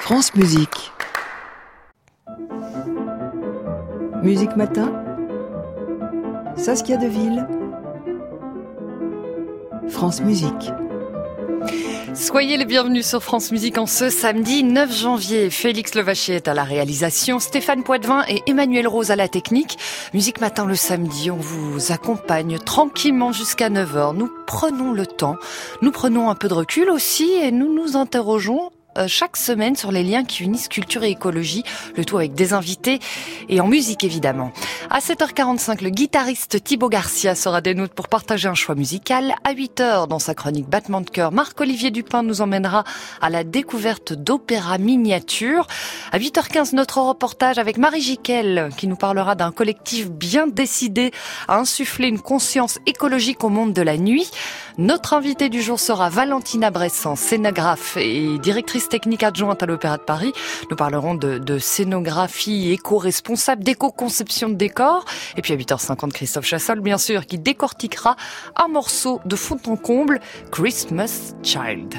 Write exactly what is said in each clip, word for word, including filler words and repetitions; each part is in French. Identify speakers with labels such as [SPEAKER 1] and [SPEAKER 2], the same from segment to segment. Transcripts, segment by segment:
[SPEAKER 1] France Musique. Musique Matin, Saskia Deville, France Musique.
[SPEAKER 2] Soyez les bienvenus sur France Musique en ce samedi neuf janvier. Félix Levacher est à la réalisation, Stéphane Poitvin et Emmanuel Rose à la technique. Musique Matin le samedi, on vous accompagne tranquillement jusqu'à neuf heures. Nous prenons le temps, nous prenons un peu de recul aussi et nous nous interrogeons chaque semaine sur les liens qui unissent culture et écologie, le tout avec des invités et en musique évidemment. À sept heures quarante-cinq, le guitariste Thibaut Garcia sera des nôtres pour partager un choix musical. À huit heures, dans sa chronique Battement de cœur, Marc-Olivier Dupin nous emmènera à la découverte d'opéras miniatures. À huit heures quinze, notre reportage avec Marie Jiquel qui nous parlera d'un collectif bien décidé à insuffler une conscience écologique au monde de la nuit. Notre invitée du jour sera Valentina Bressan, scénographe et directrice technique adjointe à l'Opéra de Paris. Nous parlerons de, de scénographie éco-responsable, d'éco-conception de décors. Et puis à huit heures cinquante, Christophe Chassol, bien sûr, qui décortiquera un morceau de fond en comble, Christmas Child.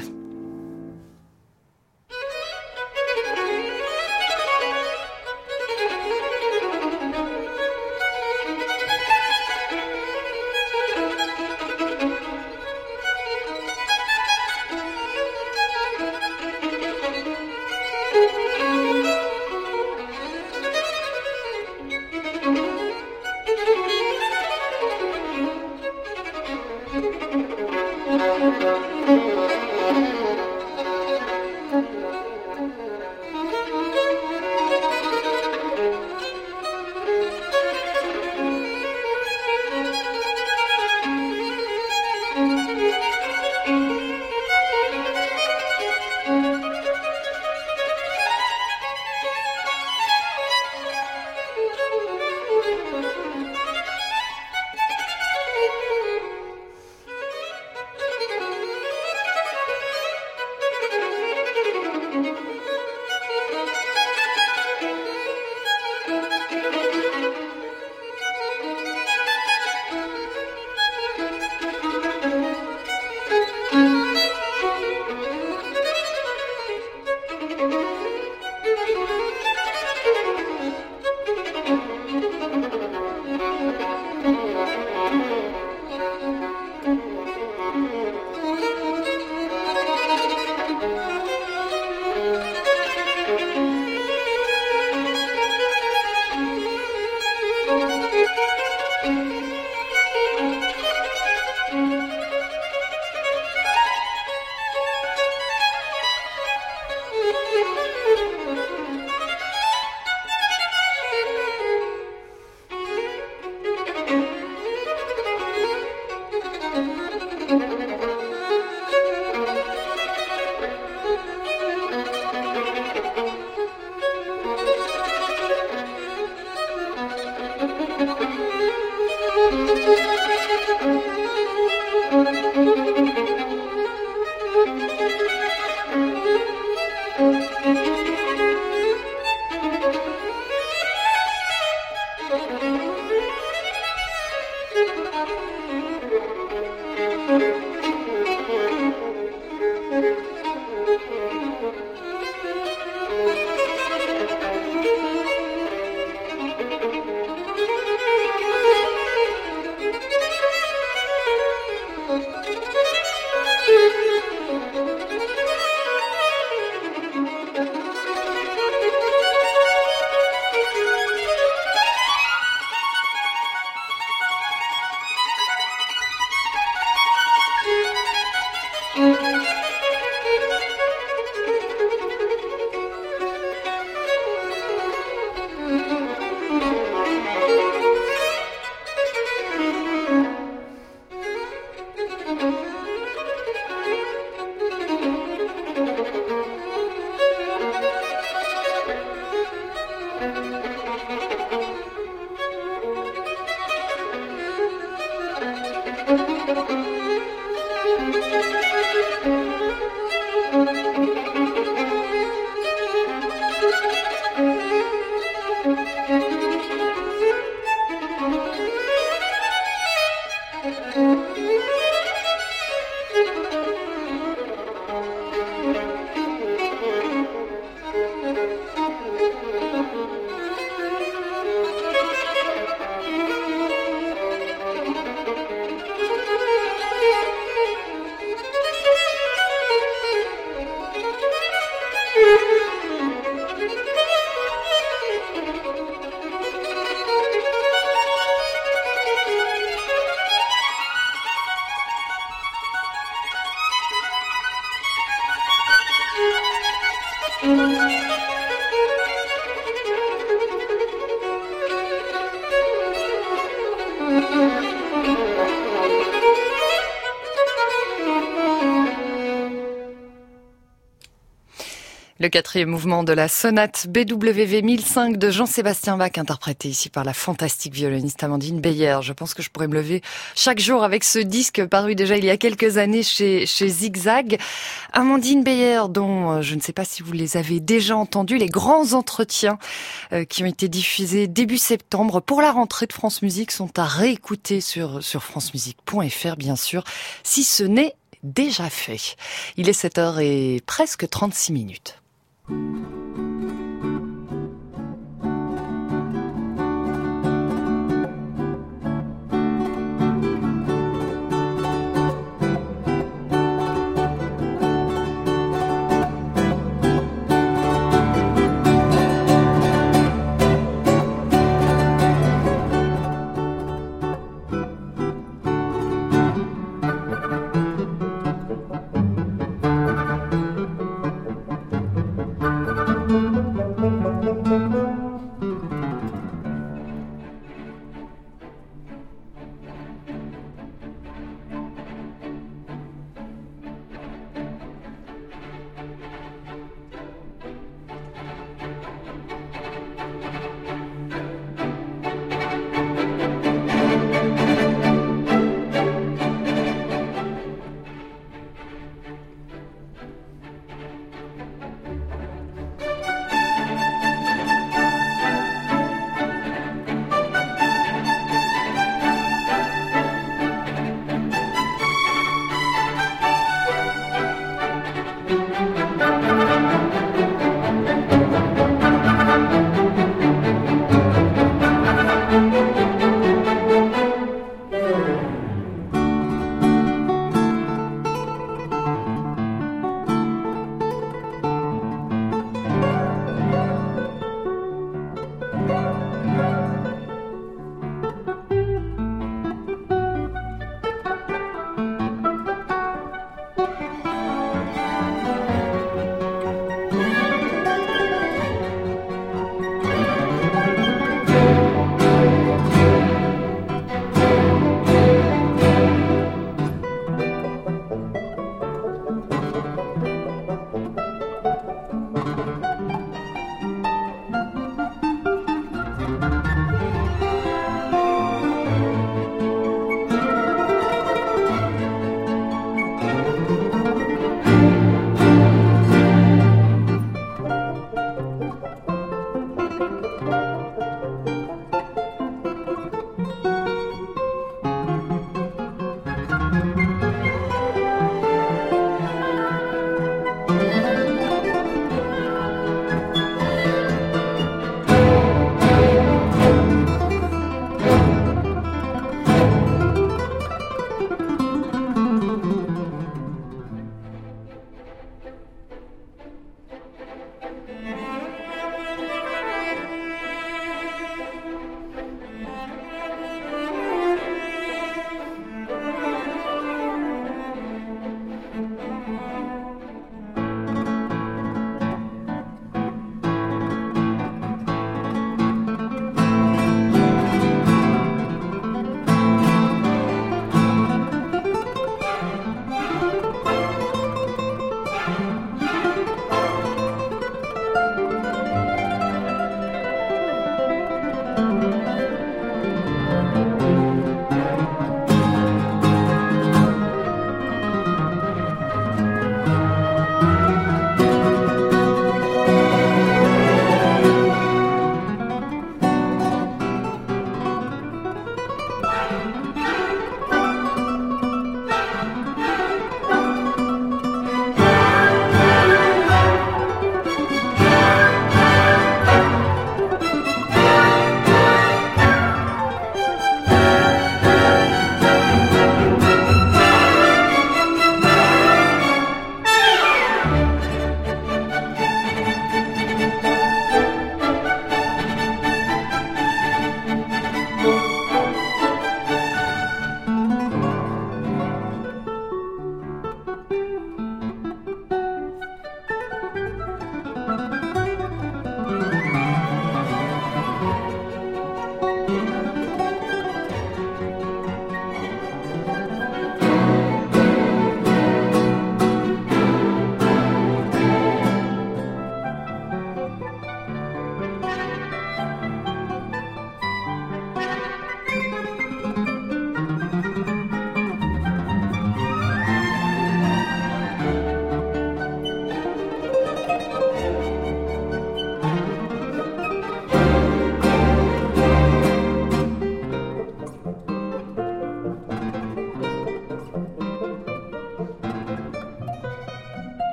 [SPEAKER 2] Le quatrième mouvement de la sonate B W V mille cinq de Jean-Sébastien Bach, interprété ici par la fantastique violoniste Amandine Beyer. Je pense que je pourrais me lever chaque jour avec ce disque paru déjà il y a quelques années chez, chez Zigzag. Amandine Beyer, dont je ne sais pas si vous les avez déjà entendus, les grands entretiens euh, qui ont été diffusés début septembre pour la rentrée de France Musique sont à réécouter sur, sur francemusique point f r, bien sûr, si ce n'est déjà fait. Il est sept heures et presque trente-six minutes.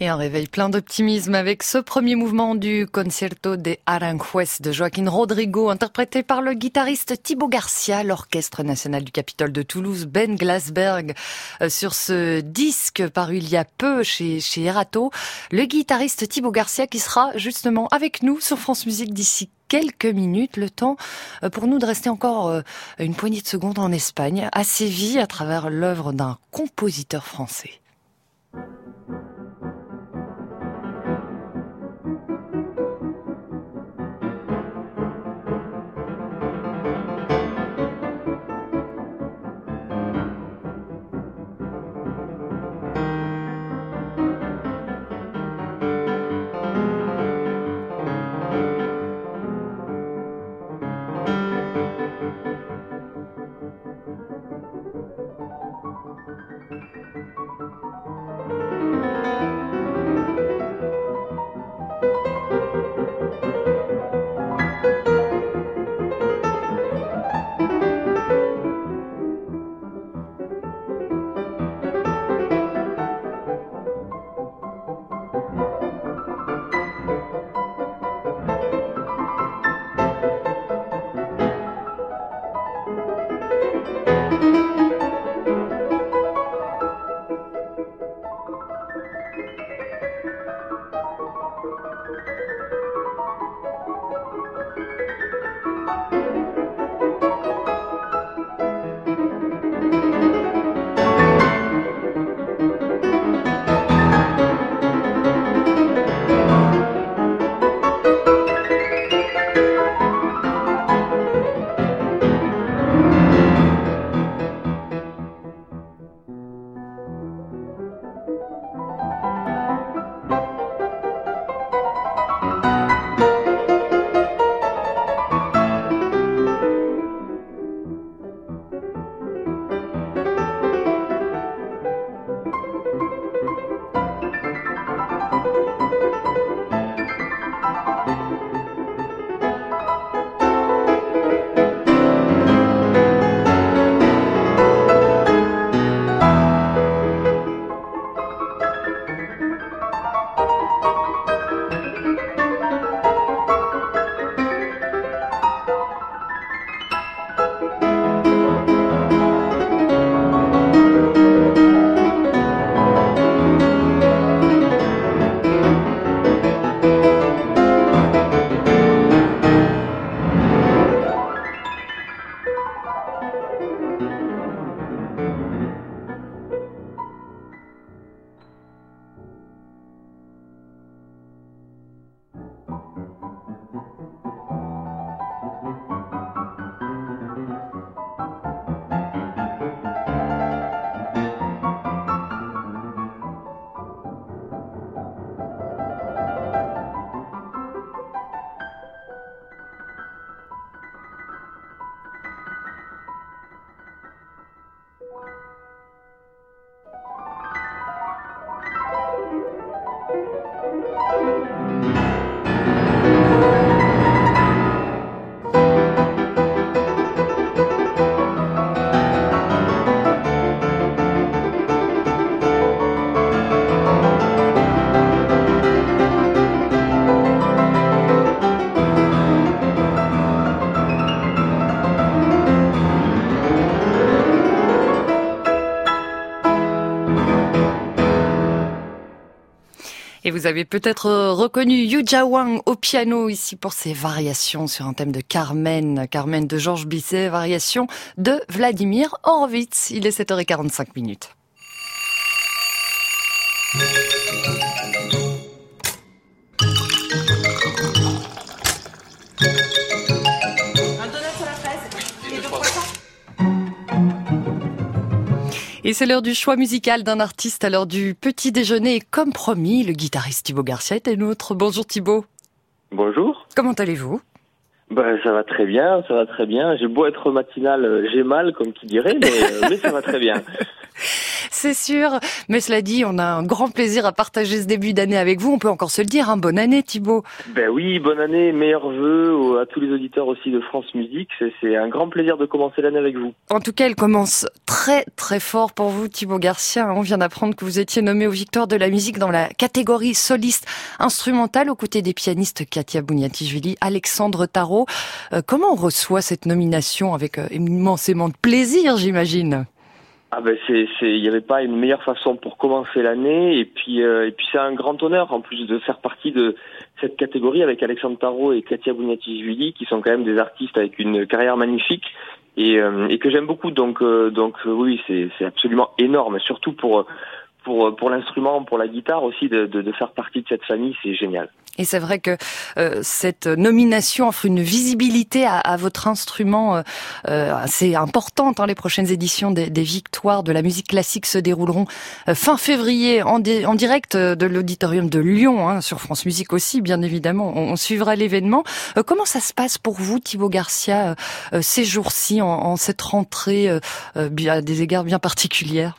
[SPEAKER 2] Et un réveil plein d'optimisme avec ce premier mouvement du Concierto de Aranjuez de Joaquín Rodrigo, interprété par le guitariste Thibaut Garcia, l'Orchestre national du Capitole de Toulouse, Ben Glasberg. Sur ce disque paru il y a peu chez, chez Erato, le guitariste Thibaut Garcia qui sera justement avec nous sur France Musique d'ici quelques minutes, le temps pour nous de rester encore une poignée de secondes en Espagne, à Séville, à travers l'œuvre d'un compositeur français. Et vous avez peut-être reconnu Yuja Wang au piano ici pour ses variations sur un thème de Carmen, Carmen de Georges Bizet, variation de Vladimir Horowitz. Il est sept heures quarante-cinq minutes. Et c'est l'heure du choix musical d'un artiste à l'heure du petit déjeuner. Et comme promis, le guitariste Thibaut Garcia est nôtre. Bonjour Thibaut.
[SPEAKER 3] Bonjour.
[SPEAKER 2] Comment allez-vous ?
[SPEAKER 3] Ben, ça va très bien, ça va très bien. J'ai beau être matinal, j'ai mal, comme qui dirait, mais, mais ça va très bien.
[SPEAKER 2] c'est sûr. Mais cela dit, on a un grand plaisir à partager ce début d'année avec vous. On peut encore se le dire, hein. Bonne année Thibaut.
[SPEAKER 3] Ben oui, bonne année, meilleurs vœux à tous les auditeurs aussi de France Musique. C'est, c'est un grand plaisir de commencer l'année avec vous.
[SPEAKER 2] En tout cas, elle commence très très fort pour vous Thibaut Garcia. On vient d'apprendre que vous étiez nommé aux Victoires de la musique dans la catégorie soliste instrumentale aux côtés des pianistes Katia Bouniatichvili, Alexandre Tarot. Euh, comment on reçoit cette nomination avec euh, immensément de plaisir, j'imagine?
[SPEAKER 3] Ah ben c'est, c'est, il n'y avait pas une meilleure façon pour commencer l'année et puis euh, et puis c'est un grand honneur en plus de faire partie de cette catégorie avec Alexandre Tarot et Katia Bouniatichvili qui sont quand même des artistes avec une carrière magnifique et euh, et que j'aime beaucoup donc euh, donc euh, oui c'est c'est absolument énorme surtout pour pour pour l'instrument, pour la guitare aussi de de, de faire partie de cette famille, c'est génial.
[SPEAKER 2] Et c'est vrai que euh, cette nomination offre une visibilité à, à votre instrument euh, assez importante. Hein. Les prochaines éditions des, des Victoires de la musique classique se dérouleront euh, fin février en, di- en direct de l'auditorium de Lyon, hein, sur France Musique aussi, bien évidemment. On, on suivra l'événement. Euh, comment ça se passe pour vous, Thibaut Garcia, euh, ces jours-ci, en, en cette rentrée euh, euh, à des égards bien particulières?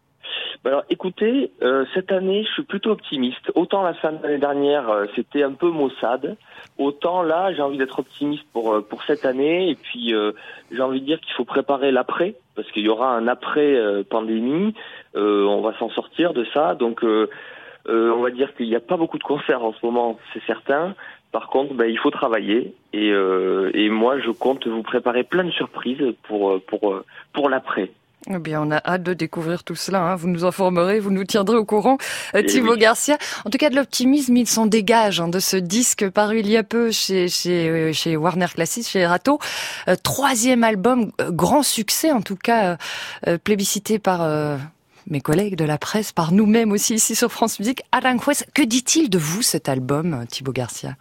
[SPEAKER 3] Alors écoutez, euh, cette année je suis plutôt optimiste. Autant la fin de l'année dernière euh, c'était un peu maussade, autant là j'ai envie d'être optimiste pour euh, pour cette année et puis euh, j'ai envie de dire qu'il faut préparer l'après parce qu'il y aura un après euh, pandémie. Euh, on va s'en sortir de ça, donc euh, euh, on va dire qu'il n'y a pas beaucoup de concerts en ce moment, c'est certain. Par contre, ben, il faut travailler et euh, et moi je compte vous préparer plein de surprises pour pour pour l'après.
[SPEAKER 2] Eh bien, on a hâte de découvrir tout cela. Hein. Vous nous informerez, vous nous tiendrez au courant. Euh, Thibaut oui. Garcia, en tout cas de l'optimisme, il s'en dégage hein, de ce disque paru il y a peu chez chez, chez Warner Classics, chez Erato. Euh, troisième album, euh, grand succès en tout cas, euh, plébiscité par euh, mes collègues de la presse, par nous-mêmes aussi ici sur France Musique. Aranjuez, que dit-il de vous cet album, Thibaut Garcia?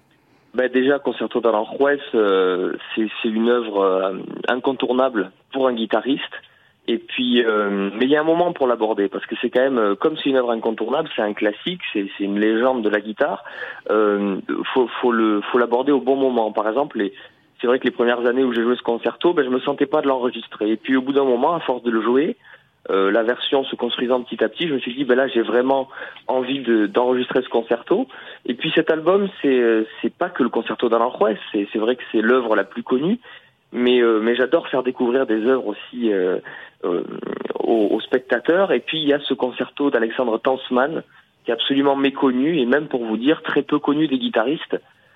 [SPEAKER 3] Ben déjà, Concerto d'Aranjuez, euh, c'est, c'est une œuvre euh, incontournable pour un guitariste. Et puis, euh, mais il y a un moment pour l'aborder parce que c'est quand même, euh, comme c'est une œuvre incontournable, c'est un classique, c'est, c'est une légende de la guitare. Euh, faut, faut le, faut l'aborder au bon moment. Par exemple, les, c'est vrai que les premières années où j'ai joué ce concerto, ben je me sentais pas de l'enregistrer. Et puis au bout d'un moment, à force de le jouer, euh, la version se construisant petit à petit, je me suis dit, ben là, j'ai vraiment envie de, d'enregistrer ce concerto. Et puis cet album, c'est, c'est pas que le concerto d'Aranjuez, c'est, c'est vrai que c'est l'œuvre la plus connue. Mais euh, mais j'adore faire découvrir des œuvres aussi euh, euh, aux, aux spectateurs. Et puis il y a ce concerto d'Alexandre Tansman qui est absolument méconnu et même pour vous dire très peu connu des guitaristes.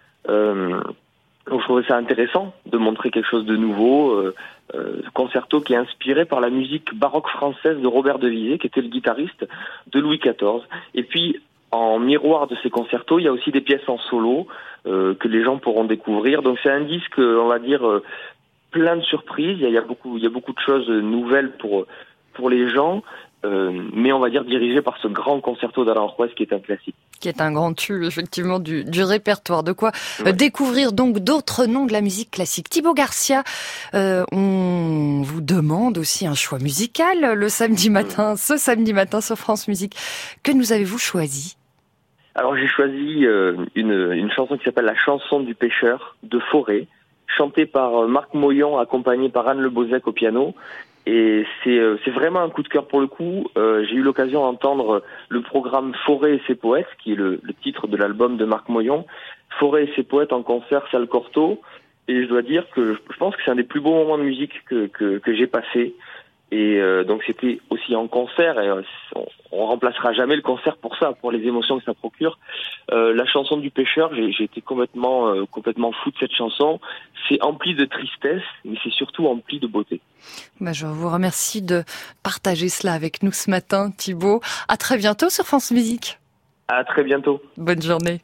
[SPEAKER 3] Euh, donc je trouvais ça intéressant de montrer quelque chose de nouveau. Euh, euh, concerto qui est inspiré par la musique baroque française de Robert Devisay, qui était le guitariste de Louis quatorze. Et puis en miroir de ces concertos, il y a aussi des pièces en solo euh, que les gens pourront découvrir. Donc c'est un disque, on va dire. Euh, plein de surprises, il y a, il y a beaucoup, il y a beaucoup de choses nouvelles pour pour les gens, euh, mais on va dire dirigé par ce grand concerto d'Aranjuez qui est un classique.
[SPEAKER 2] Qui est un grand tube, effectivement, du, du répertoire. De quoi ouais. euh, découvrir donc d'autres noms de la musique classique. Thibaut Garcia, euh, on vous demande aussi un choix musical le samedi matin, mmh. ce samedi matin sur France Musique. Que nous avez-vous choisi?
[SPEAKER 3] Alors j'ai choisi euh, une, une chanson qui s'appelle La chanson du pêcheur de Fauré, chanté par Marc Moyon, accompagné par Anne Le Bozec au piano. Et c'est, c'est vraiment un coup de cœur pour le coup. Euh, j'ai eu l'occasion d'entendre le programme Fauré et ses poètes, qui est le, le titre de l'album de Marc Moyon. Fauré et ses poètes en concert, salle Cortot. Et je dois dire que je pense que c'est un des plus beaux moments de musique que, que, que j'ai passé. Et euh, donc c'était aussi en concert, et euh, on, on remplacera jamais le concert pour ça, pour les émotions que ça procure. Euh, la chanson du pêcheur, j'ai, j'ai été complètement, euh, complètement fou de cette chanson. C'est empli de tristesse, mais c'est surtout empli de beauté.
[SPEAKER 2] Bah, je vous remercie de partager cela avec nous ce matin, Thibaut. À très bientôt sur France Musique.
[SPEAKER 3] À très bientôt.
[SPEAKER 2] Bonne journée.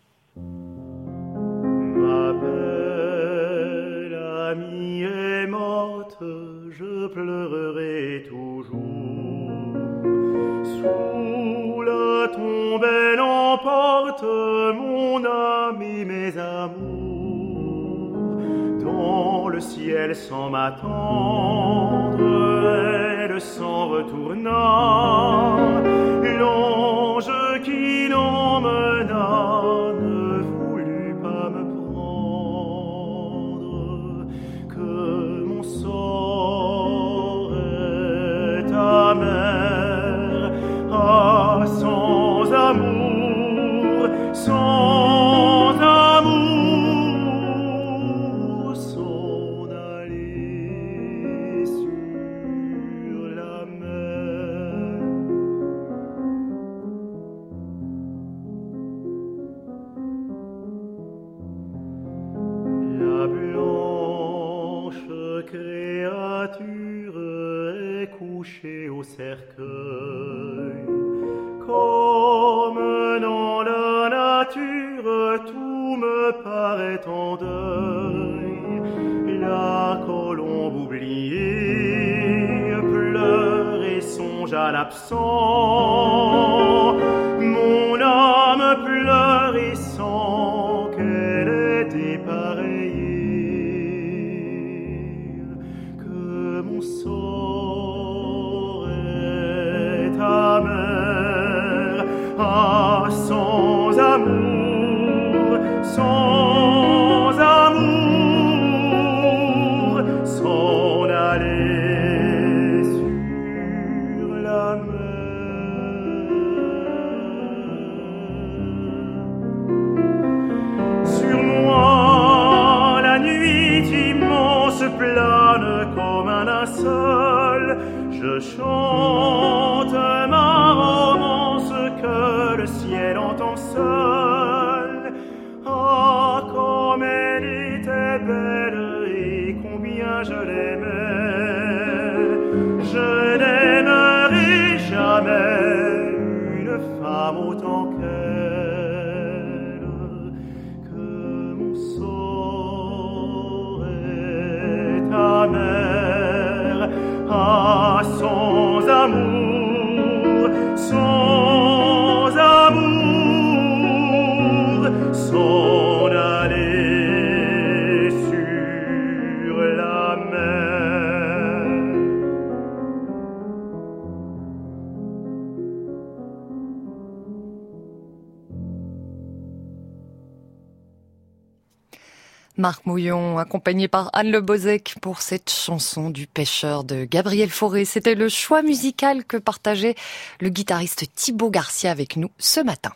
[SPEAKER 4] Ma belle amie est morte, je pleurerai toujours. Sous la tombe, elle emporte mon ami, mes amours. Dans le ciel sans m'attendre, elle s'en retourna. L'ange qui l'emmena ne voulut pas me prendre. Que mon sort est amer couché au cercueil. Comme dans la nature, tout me paraît en deuil. La colombe oubliée pleure et songe à l'absent. Mon âme pleure et sent qu'elle est dépareillée, que mon sort est amer. Ah, sans amour, sans amour, s'en aller sur la mer. Sur moi, la nuit immense plane comme un linceul. Je chante ma romance que le ciel entend seul. Ah, comme elle était belle et combien je l'aimais. Je n'aimerai jamais une femme autant qu'elle. Que mon sort est amer. Ah, sans amour, sans amour, s'en aller sur la mer.
[SPEAKER 2] Marc Mouillon, accompagné par Anne Le Bozec pour cette chanson du pêcheur de Gabriel Fauré. C'était le choix musical que partageait le guitariste Thibaut Garcia avec nous ce matin.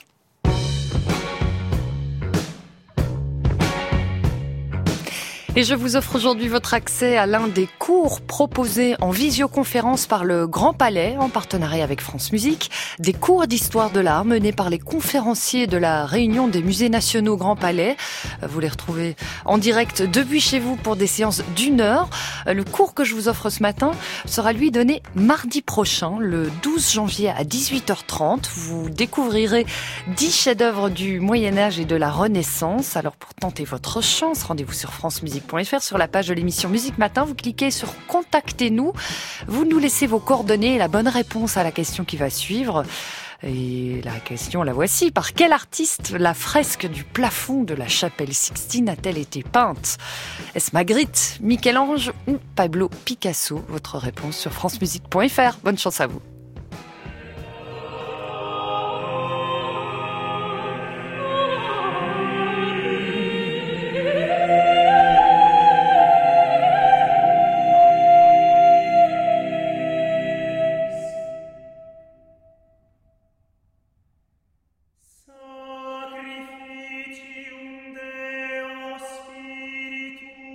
[SPEAKER 2] Et je vous offre aujourd'hui votre accès à l'un des cours proposés en visioconférence par le Grand Palais en partenariat avec France Musique. Des cours d'histoire de l'art menés par les conférenciers de la Réunion des musées nationaux Grand Palais. Vous les retrouvez en direct depuis chez vous pour des séances d'une heure. Le cours que je vous offre ce matin sera lui donné mardi prochain, le douze janvier à dix-huit heures trente. Vous découvrirez dix chefs-d'œuvre du Moyen-Âge et de la Renaissance. Alors pour tenter votre chance, rendez-vous sur France Musique. Sur la page de l'émission Musique Matin, vous cliquez sur Contactez-nous, vous nous laissez vos coordonnées et la bonne réponse à la question qui va suivre. Et la question, la voici. Par quel artiste la fresque du plafond de la chapelle Sixtine a-t-elle été peinte? Est-ce Magritte, Michel-Ange ou Pablo Picasso? Votre réponse sur francemusique point f r. Bonne chance à vous.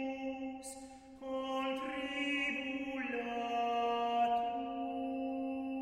[SPEAKER 4] Contribulat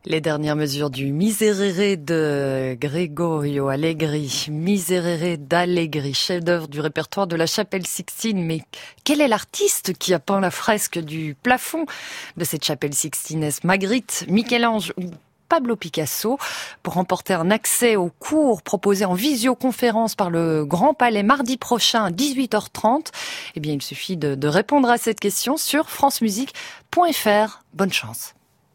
[SPEAKER 2] Les dernières mesures du Miserere de Gregorio Allegri, Miserere d'Allegri, chef-d'œuvre du répertoire de la Chapelle Sixtine. Mais quel est l'artiste qui a peint la fresque du plafond de cette Chapelle Sixtine? Est-ce Magritte, Michel-Ange ou Pablo Picasso? Pour remporter un accès au cours proposé en visioconférence par le Grand Palais mardi prochain à dix-huit heures trente, eh bien, il suffit de, de répondre à cette question sur francemusique point f r. Bonne chance.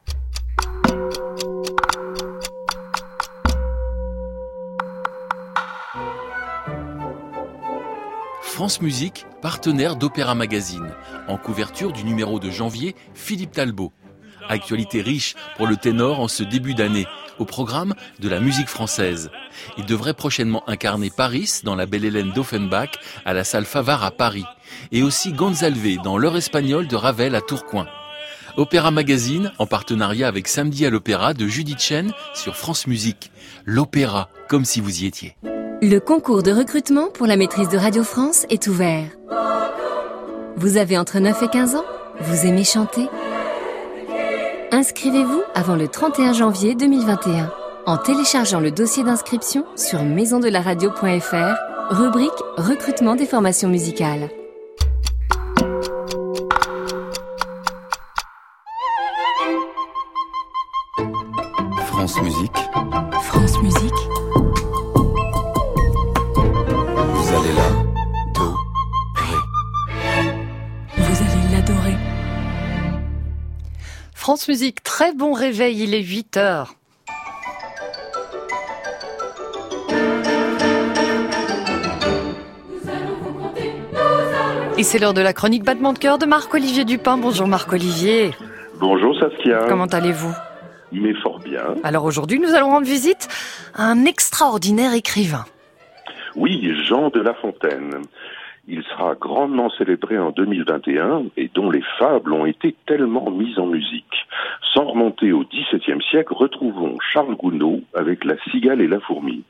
[SPEAKER 5] France Musique, partenaire d'Opéra Magazine. En couverture du numéro de janvier, Philippe Talbot. Actualité riche pour le ténor en ce début d'année, au programme de la musique française. Il devrait prochainement incarner Paris dans La Belle Hélène d'Offenbach à la salle Favart à Paris. Et aussi Gonzalve dans L'heure espagnole de Ravel à Tourcoing. Opéra Magazine, en partenariat avec Samedi à l'Opéra de Judith Chen sur France Musique. L'opéra, comme si vous y étiez.
[SPEAKER 6] Le concours de recrutement pour la maîtrise de Radio France est ouvert. Vous avez entre neuf et quinze ans? Vous aimez chanter? Inscrivez-vous avant le trente et un janvier deux mille vingt et un en téléchargeant le dossier d'inscription sur maison de la radio point f r, rubrique recrutement des formations musicales.
[SPEAKER 7] France Musique.
[SPEAKER 6] France Musique.
[SPEAKER 7] Vous allez l'adorer.
[SPEAKER 6] Vous allez l'adorer.
[SPEAKER 2] France Musique, très bon réveil, il est huit heures. Et c'est l'heure de la chronique Battement de cœur de Marc-Olivier Dupin. Bonjour Marc-Olivier.
[SPEAKER 8] Bonjour Saskia.
[SPEAKER 2] Comment allez-vous?
[SPEAKER 8] Mais fort bien.
[SPEAKER 2] Alors aujourd'hui, nous allons rendre visite à un extraordinaire écrivain.
[SPEAKER 8] Oui, Jean de La Fontaine. Il sera grandement célébré en deux mille vingt et un et dont les fables ont été tellement mises en musique. Sans remonter au dix-septième siècle, retrouvons Charles Gounod avec La Cigale et la Fourmi.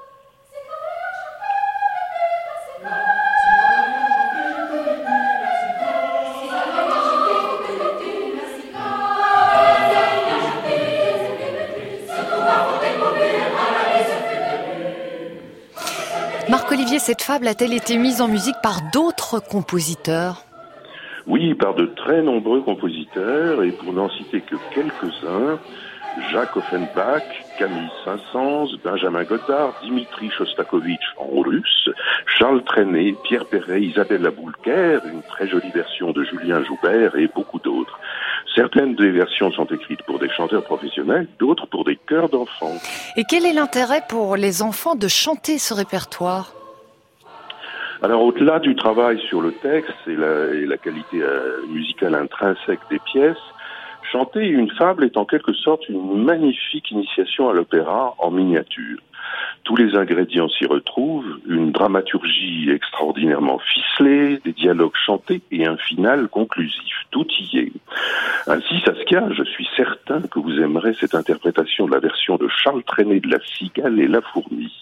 [SPEAKER 2] Marc-Olivier, cette fable a-t-elle été mise en musique par d'autres compositeurs?
[SPEAKER 8] Oui, par de très nombreux compositeurs, et pour n'en citer que quelques-uns, Jacques Offenbach, Camille Saint-Saëns, Benjamin Godard, Dimitri Shostakovich en russe, Charles Trenet, Pierre Perret, Isabelle Laboulker, une très jolie version de Julien Joubert et beaucoup d'autres. Certaines des versions sont écrites pour des chanteurs professionnels, d'autres pour des chœurs d'enfants.
[SPEAKER 2] Et quel est l'intérêt pour les enfants de chanter ce répertoire?
[SPEAKER 8] Alors, au-delà du travail sur le texte et la, et la qualité euh, musicale intrinsèque des pièces, chanter une fable est en quelque sorte une magnifique initiation à l'opéra en miniature. Tous les ingrédients s'y retrouvent, une dramaturgie extraordinairement ficelée, des dialogues chantés et un final conclusif. Tout y est. Ainsi, Saskia, je suis certain que vous aimerez cette interprétation de la version de Charles Trenet de La Cigale et la Fourmi.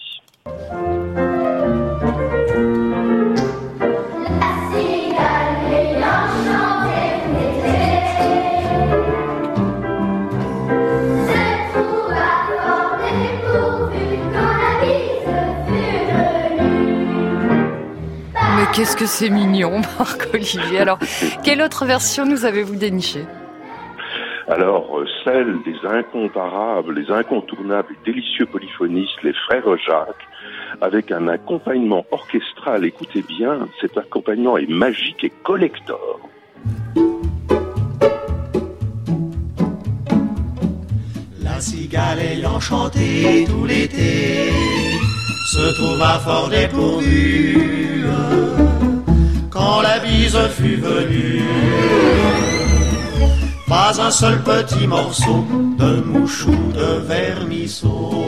[SPEAKER 2] Qu'est-ce que c'est mignon, Marc-Olivier. Alors, quelle autre version nous avez-vous dénichée?
[SPEAKER 8] Alors, celle des incomparables, les incontournables et délicieux polyphonistes, les frères Jacques, avec un accompagnement orchestral. Écoutez bien, cet accompagnement est magique et collector.
[SPEAKER 9] La cigale ayant chanté tout l'été se trouva fort dépourvue quand la bise fut venue. Pas un seul petit morceau de mouche ou de vermisseau.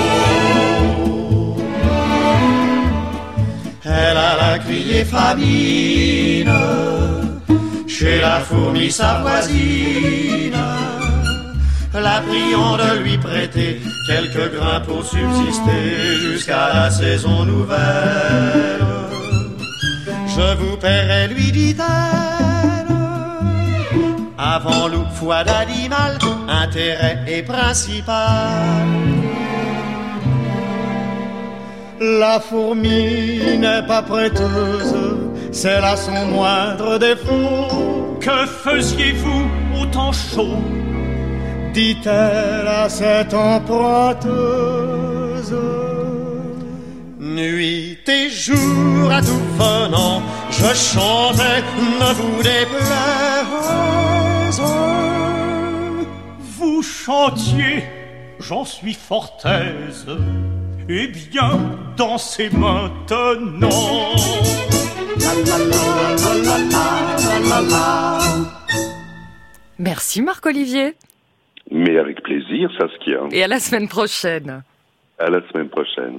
[SPEAKER 9] Elle alla crier famine chez la fourmi sa voisine, la priant de lui prêter quelques grains pour subsister jusqu'à la saison nouvelle. Je vous paierai, lui dit-elle, avant loup, foi d'animal, intérêt est principal. La fourmi n'est pas prêteuse, c'est là son moindre défaut.
[SPEAKER 4] Que faisiez-vous au temps chaud?
[SPEAKER 9] Dit-elle à cette emprunteuse. Nuit et jour à tout venant, je chantais, ne vous déplaise.
[SPEAKER 4] Vous chantiez, j'en suis fort aise. Eh bien, dansez maintenant. La la la la la la la la.
[SPEAKER 2] Merci Marc-Olivier.
[SPEAKER 8] Mais avec plaisir, Saskia.
[SPEAKER 2] Et à la semaine prochaine.
[SPEAKER 8] À la semaine prochaine.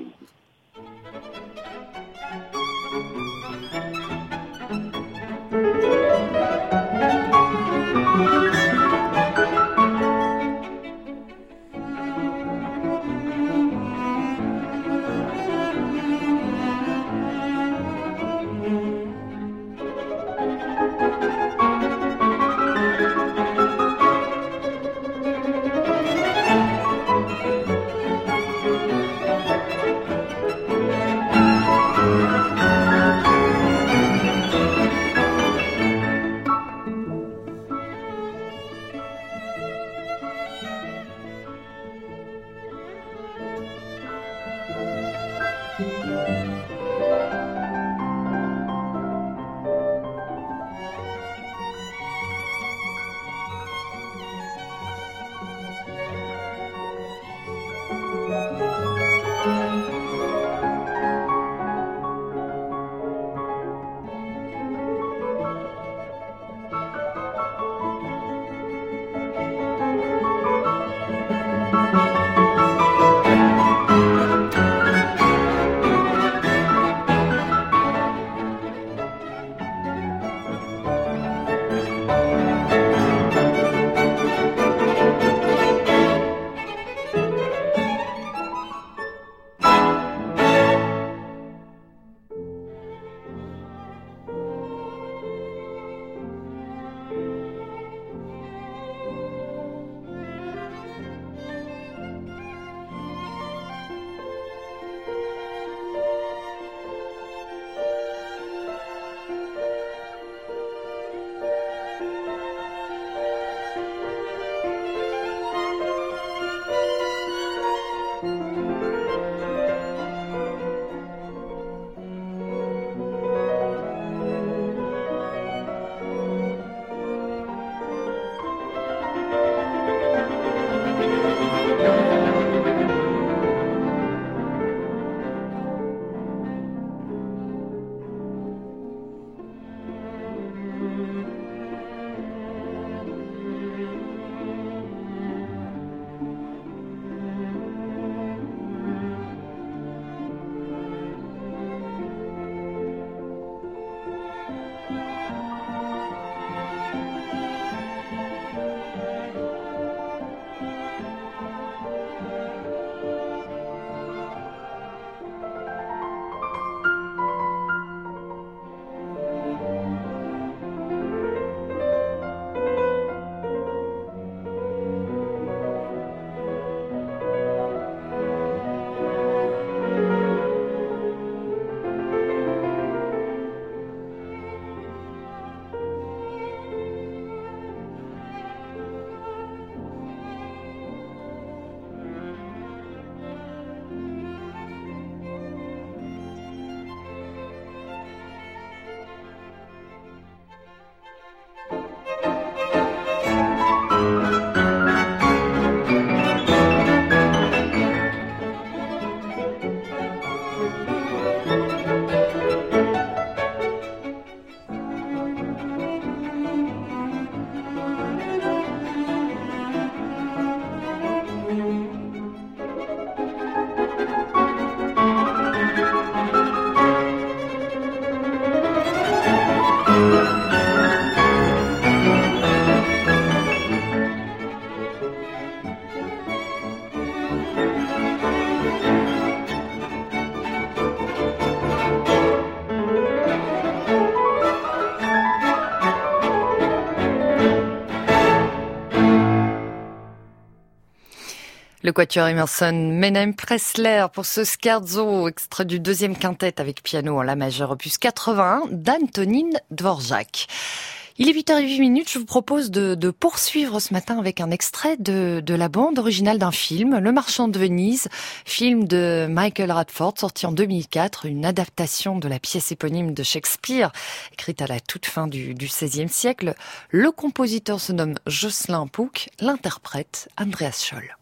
[SPEAKER 2] Le quatuor Emerson Menem Pressler pour ce scherzo, extrait du deuxième quintet avec piano en la majeure opus quatre-vingt-un d'Antonín Dvořák. Il est huit heures huit minutes, je vous propose de, de poursuivre ce matin avec un extrait de, de la bande originale d'un film, Le Marchand de Venise, film de Michael Radford, sorti en deux mille quatre, une adaptation de la pièce éponyme de Shakespeare, écrite à la toute fin du, du seizième siècle. Le compositeur se nomme Jocelyn Pook, l'interprète Andreas Scholl.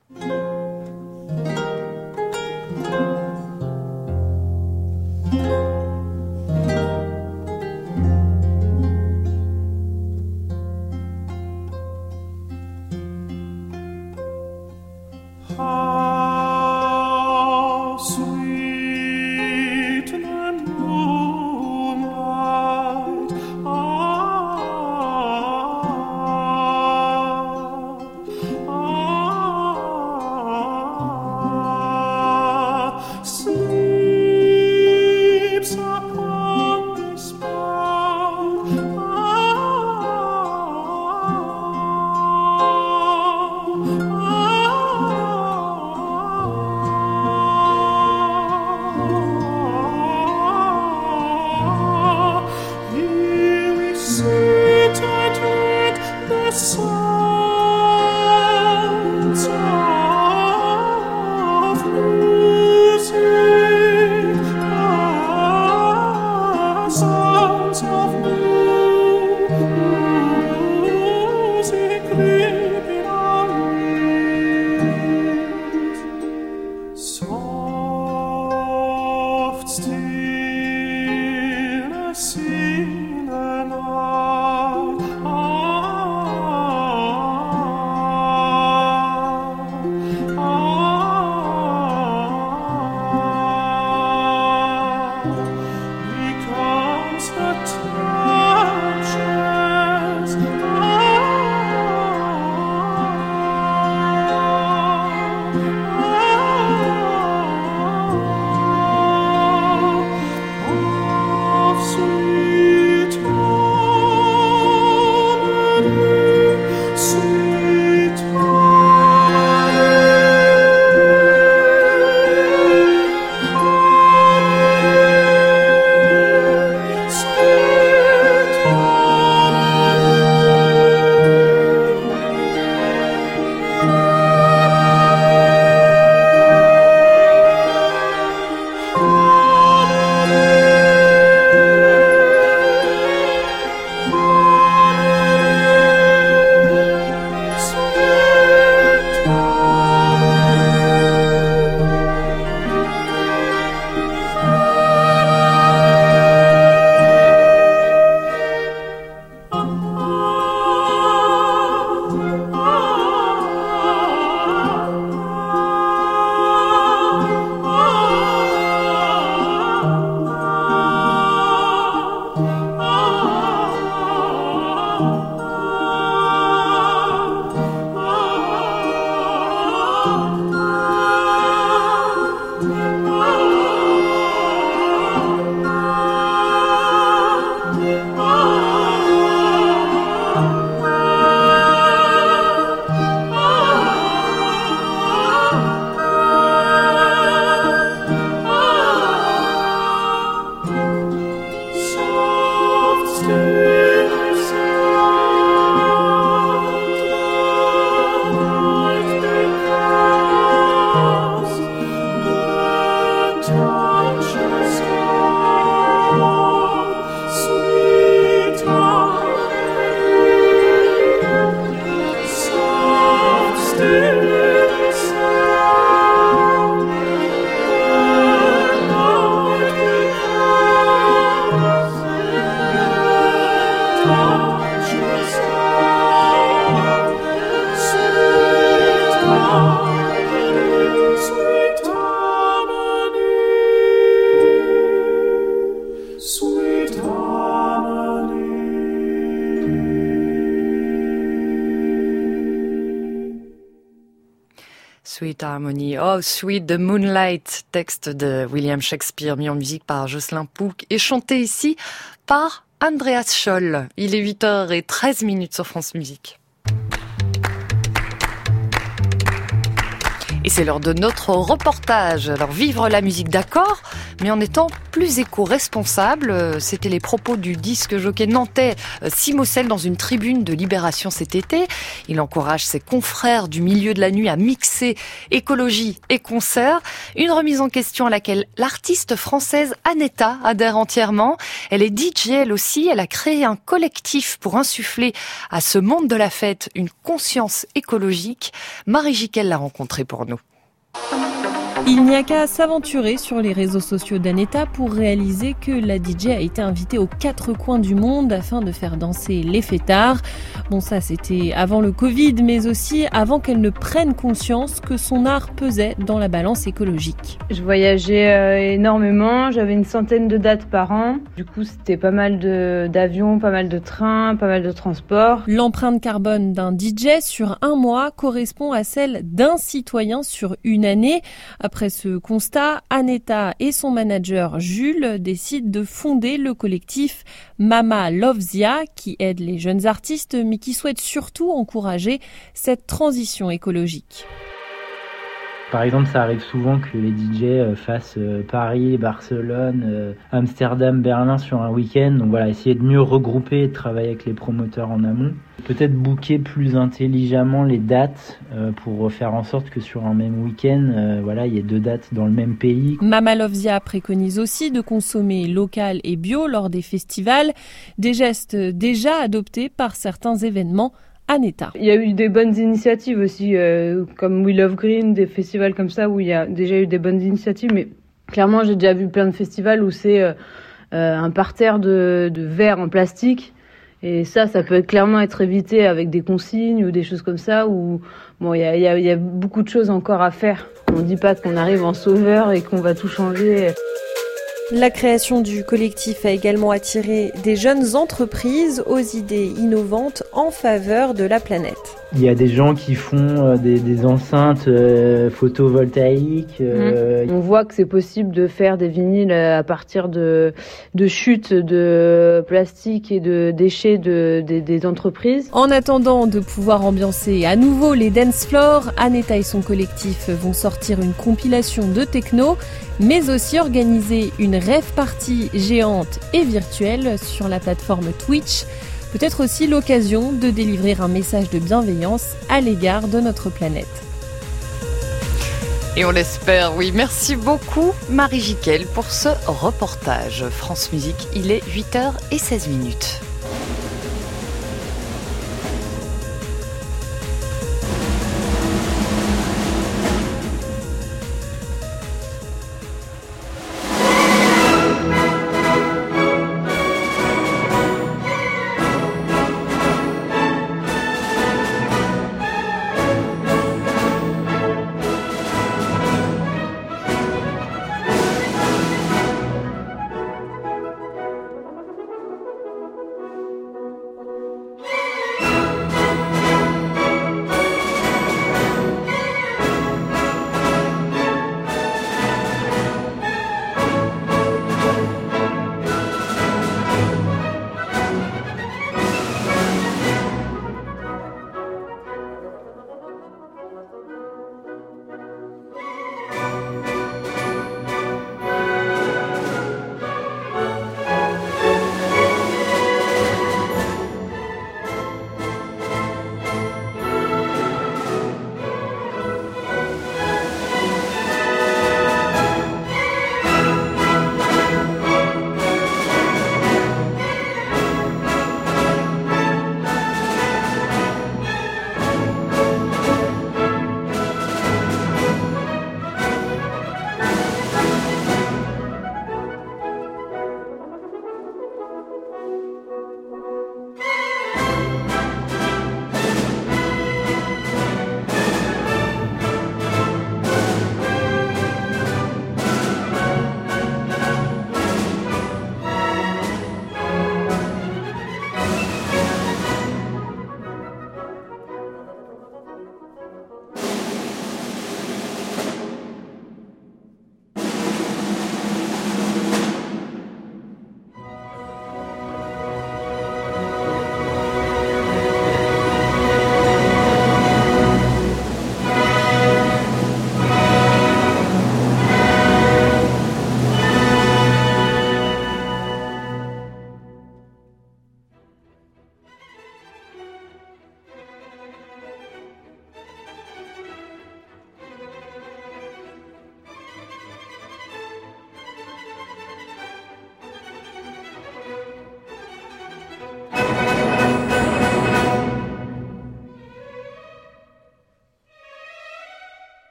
[SPEAKER 4] How sweet the moonlight, ah, ah, sleeps upon this bough, sounds of music, ah, sounds of music creep in our ears. Soft stillness in the night,
[SPEAKER 2] Sweet Harmony, oh Sweet the Moonlight, texte de William Shakespeare mis en musique par Jocelyn Pook et chanté ici par Andreas Scholl. Il est huit heures treize minutes sur France Musique. Et c'est l'heure de notre reportage. Alors, vivre la musique, d'accord, mais en étant plus éco-responsable. C'était les propos du disque jockey nantais Simocel dans une tribune de Libération cet été. Il encourage ses confrères du milieu de la nuit à mixer écologie et concert. Une remise en question à laquelle l'artiste française Aneta adhère entièrement. Elle est D J elle aussi. Elle a créé un collectif pour insuffler à ce monde de la fête une conscience écologique. Marie Jiquel l'a rencontrée pour nous.
[SPEAKER 10] Il n'y a qu'à s'aventurer sur les réseaux sociaux d'Aneta pour réaliser que la D J a été invitée aux quatre coins du monde afin de faire danser les fêtards. Bon, ça c'était avant le Covid, mais aussi avant qu'elle ne prenne conscience que son art pesait dans la balance écologique.
[SPEAKER 11] Je voyageais euh, énormément, j'avais une centaine de dates par an. Du coup, c'était pas mal de, d'avions, pas mal de trains, pas mal de transports.
[SPEAKER 10] L'empreinte carbone d'un D J sur un mois correspond à celle d'un citoyen sur une année. Après ce constat, Aneta et son manager Jules décident de fonder le collectif Mama Loves Ya, qui aide les jeunes artistes mais qui souhaite surtout encourager cette transition écologique.
[SPEAKER 12] Par exemple, ça arrive souvent que les D J fassent Paris, Barcelone, Amsterdam, Berlin sur un week-end. Donc voilà, essayer de mieux regrouper et de travailler avec les promoteurs en amont. Peut-être booker plus intelligemment les dates pour faire en sorte que sur un même week-end, voilà, il y ait deux dates dans le même pays.
[SPEAKER 10] Mama Loves Ya préconise aussi de consommer local et bio lors des festivals, des gestes déjà adoptés par certains événements. Aneta.
[SPEAKER 11] Il y a eu des bonnes initiatives aussi, euh, comme We Love Green, des festivals comme ça où il y a déjà eu des bonnes initiatives, mais clairement j'ai déjà vu plein de festivals où c'est euh, un parterre de, de verre en plastique, et ça, ça peut clairement être évité avec des consignes ou des choses comme ça, où bon, il y a, y a, y a beaucoup de choses encore à faire. On ne dit pas qu'on arrive en sauveur et qu'on va tout changer.
[SPEAKER 10] La création du collectif a également attiré des jeunes entreprises aux idées innovantes en faveur de la planète.
[SPEAKER 12] Il y a des gens qui font des, des enceintes euh, photovoltaïques. Euh...
[SPEAKER 11] Mmh. On voit que c'est possible de faire des vinyles à partir de, de chutes de plastique et de déchets de, de, des entreprises.
[SPEAKER 10] En attendant de pouvoir ambiancer à nouveau les dance floors, Aneta et son collectif vont sortir une compilation de techno, mais aussi organiser une rave party géante et virtuelle sur la plateforme Twitch. Peut-être aussi l'occasion de délivrer un message de bienveillance à l'égard de notre planète.
[SPEAKER 2] Et on l'espère, oui. Merci beaucoup Marie Jiquel pour ce reportage. France Musique, il est huit heures seize minutes.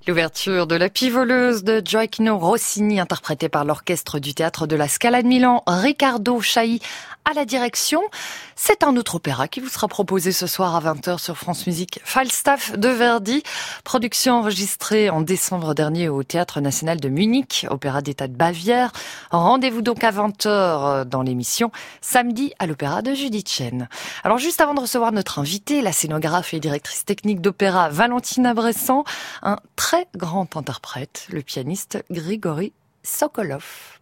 [SPEAKER 2] L'ouverture de La Pivoleuse de Gioacchino Rossini, interprétée par l'orchestre du théâtre de la Scala de Milan, Riccardo Chailly à la direction. C'est un autre opéra qui vous sera proposé ce soir à vingt heures sur France Musique, Falstaff de Verdi, production enregistrée en décembre dernier au Théâtre National de Munich, opéra d'État de Bavière. Rendez-vous donc à vingt heures dans l'émission Samedi à l'Opéra de Judith Chen. Alors juste avant de recevoir notre invitée, la scénographe et directrice technique d'opéra Valentina Bressan, un très grand interprète, le pianiste Grigory Sokolov.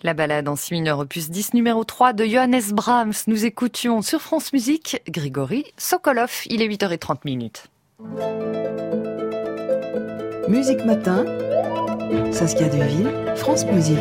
[SPEAKER 2] La balade en si mineur opus dix numéro trois de Johannes Brahms. Nous écoutions sur France Musique Grigory Sokolov. Il est huit heures trente minutes.
[SPEAKER 1] Musique Matin, Saskia Deville, France Musique.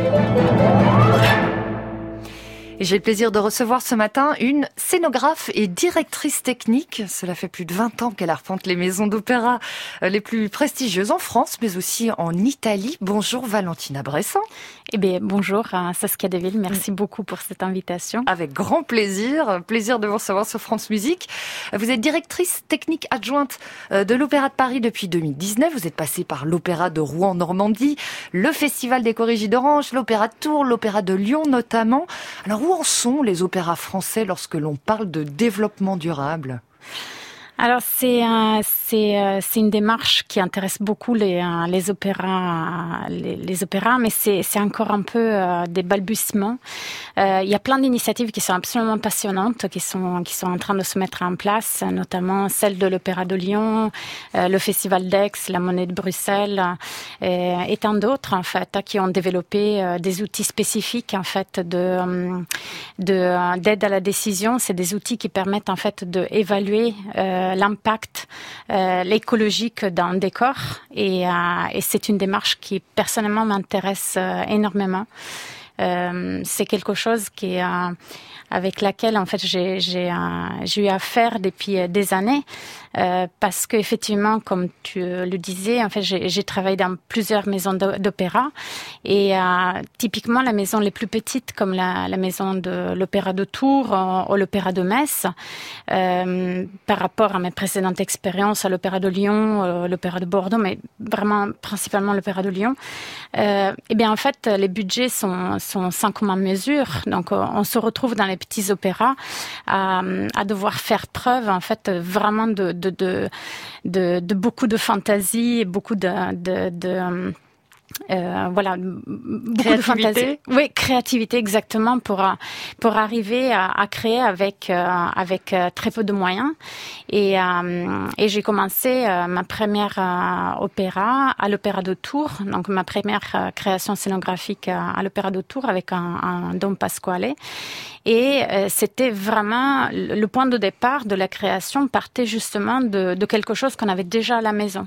[SPEAKER 2] Et j'ai le plaisir de recevoir ce matin une scénographe et directrice technique. Cela fait plus de vingt ans qu'elle arpente les maisons d'opéra les plus prestigieuses en France, mais aussi en Italie. Bonjour Valentina Bressan.
[SPEAKER 13] Eh bien, bonjour Saskia Deville, merci beaucoup pour cette invitation.
[SPEAKER 2] Avec grand plaisir, plaisir de vous recevoir sur France Musique. Vous êtes directrice technique adjointe de l'Opéra de Paris depuis deux mille dix-neuf. Vous êtes passée par l'Opéra de Rouen-Normandie, le Festival des Corrigis d'Orange, l'Opéra de Tours, l'Opéra de Lyon notamment. Alors, où en sont les opéras français lorsque l'on parle de développement durable ?
[SPEAKER 13] Alors c'est euh, c'est euh, c'est une démarche qui intéresse beaucoup les euh, les opéras les, les opéras mais c'est c'est encore un peu euh, des balbutiements. Euh, il y a plein d'initiatives qui sont absolument passionnantes qui sont qui sont en train de se mettre en place, notamment celle de l'Opéra de Lyon, euh, le Festival d'Aix, la Monnaie de Bruxelles euh, et tant d'autres en fait qui ont développé euh, des outils spécifiques en fait de de d'aide à la décision. C'est des outils qui permettent en fait de évaluer euh, l'impact euh, écologique d'un décor et, euh, et c'est une démarche qui personnellement m'intéresse euh, énormément. Euh, c'est quelque chose qui euh, avec laquelle en fait j'ai j'ai euh, j'ai eu à faire depuis des années euh, parce que effectivement comme tu le disais en fait j'ai j'ai travaillé dans plusieurs maisons d'opéra et euh, typiquement la maison les plus petites comme la la maison de l'Opéra de Tours ou, ou l'Opéra de Metz euh, par rapport à mes précédentes expériences à l'Opéra de Lyon, euh, l'Opéra de Bordeaux mais vraiment principalement l'Opéra de Lyon euh, et bien en fait les budgets sont sont sans commune mesure donc on se retrouve dans les petits opéras à, à devoir faire preuve en fait vraiment de de de de, de beaucoup de fantaisie et beaucoup de de, de Euh, voilà, beaucoup de fantaisie. Oui, créativité exactement pour pour arriver à, à créer avec euh, avec très peu de moyens. Et euh, et j'ai commencé euh, ma première euh, opéra à l'Opéra de Tours, donc ma première euh, création scénographique à, à l'Opéra de Tours avec un, un Don Pasquale. Et euh, c'était vraiment le point de départ de la création partait justement de, de quelque chose qu'on avait déjà à la maison.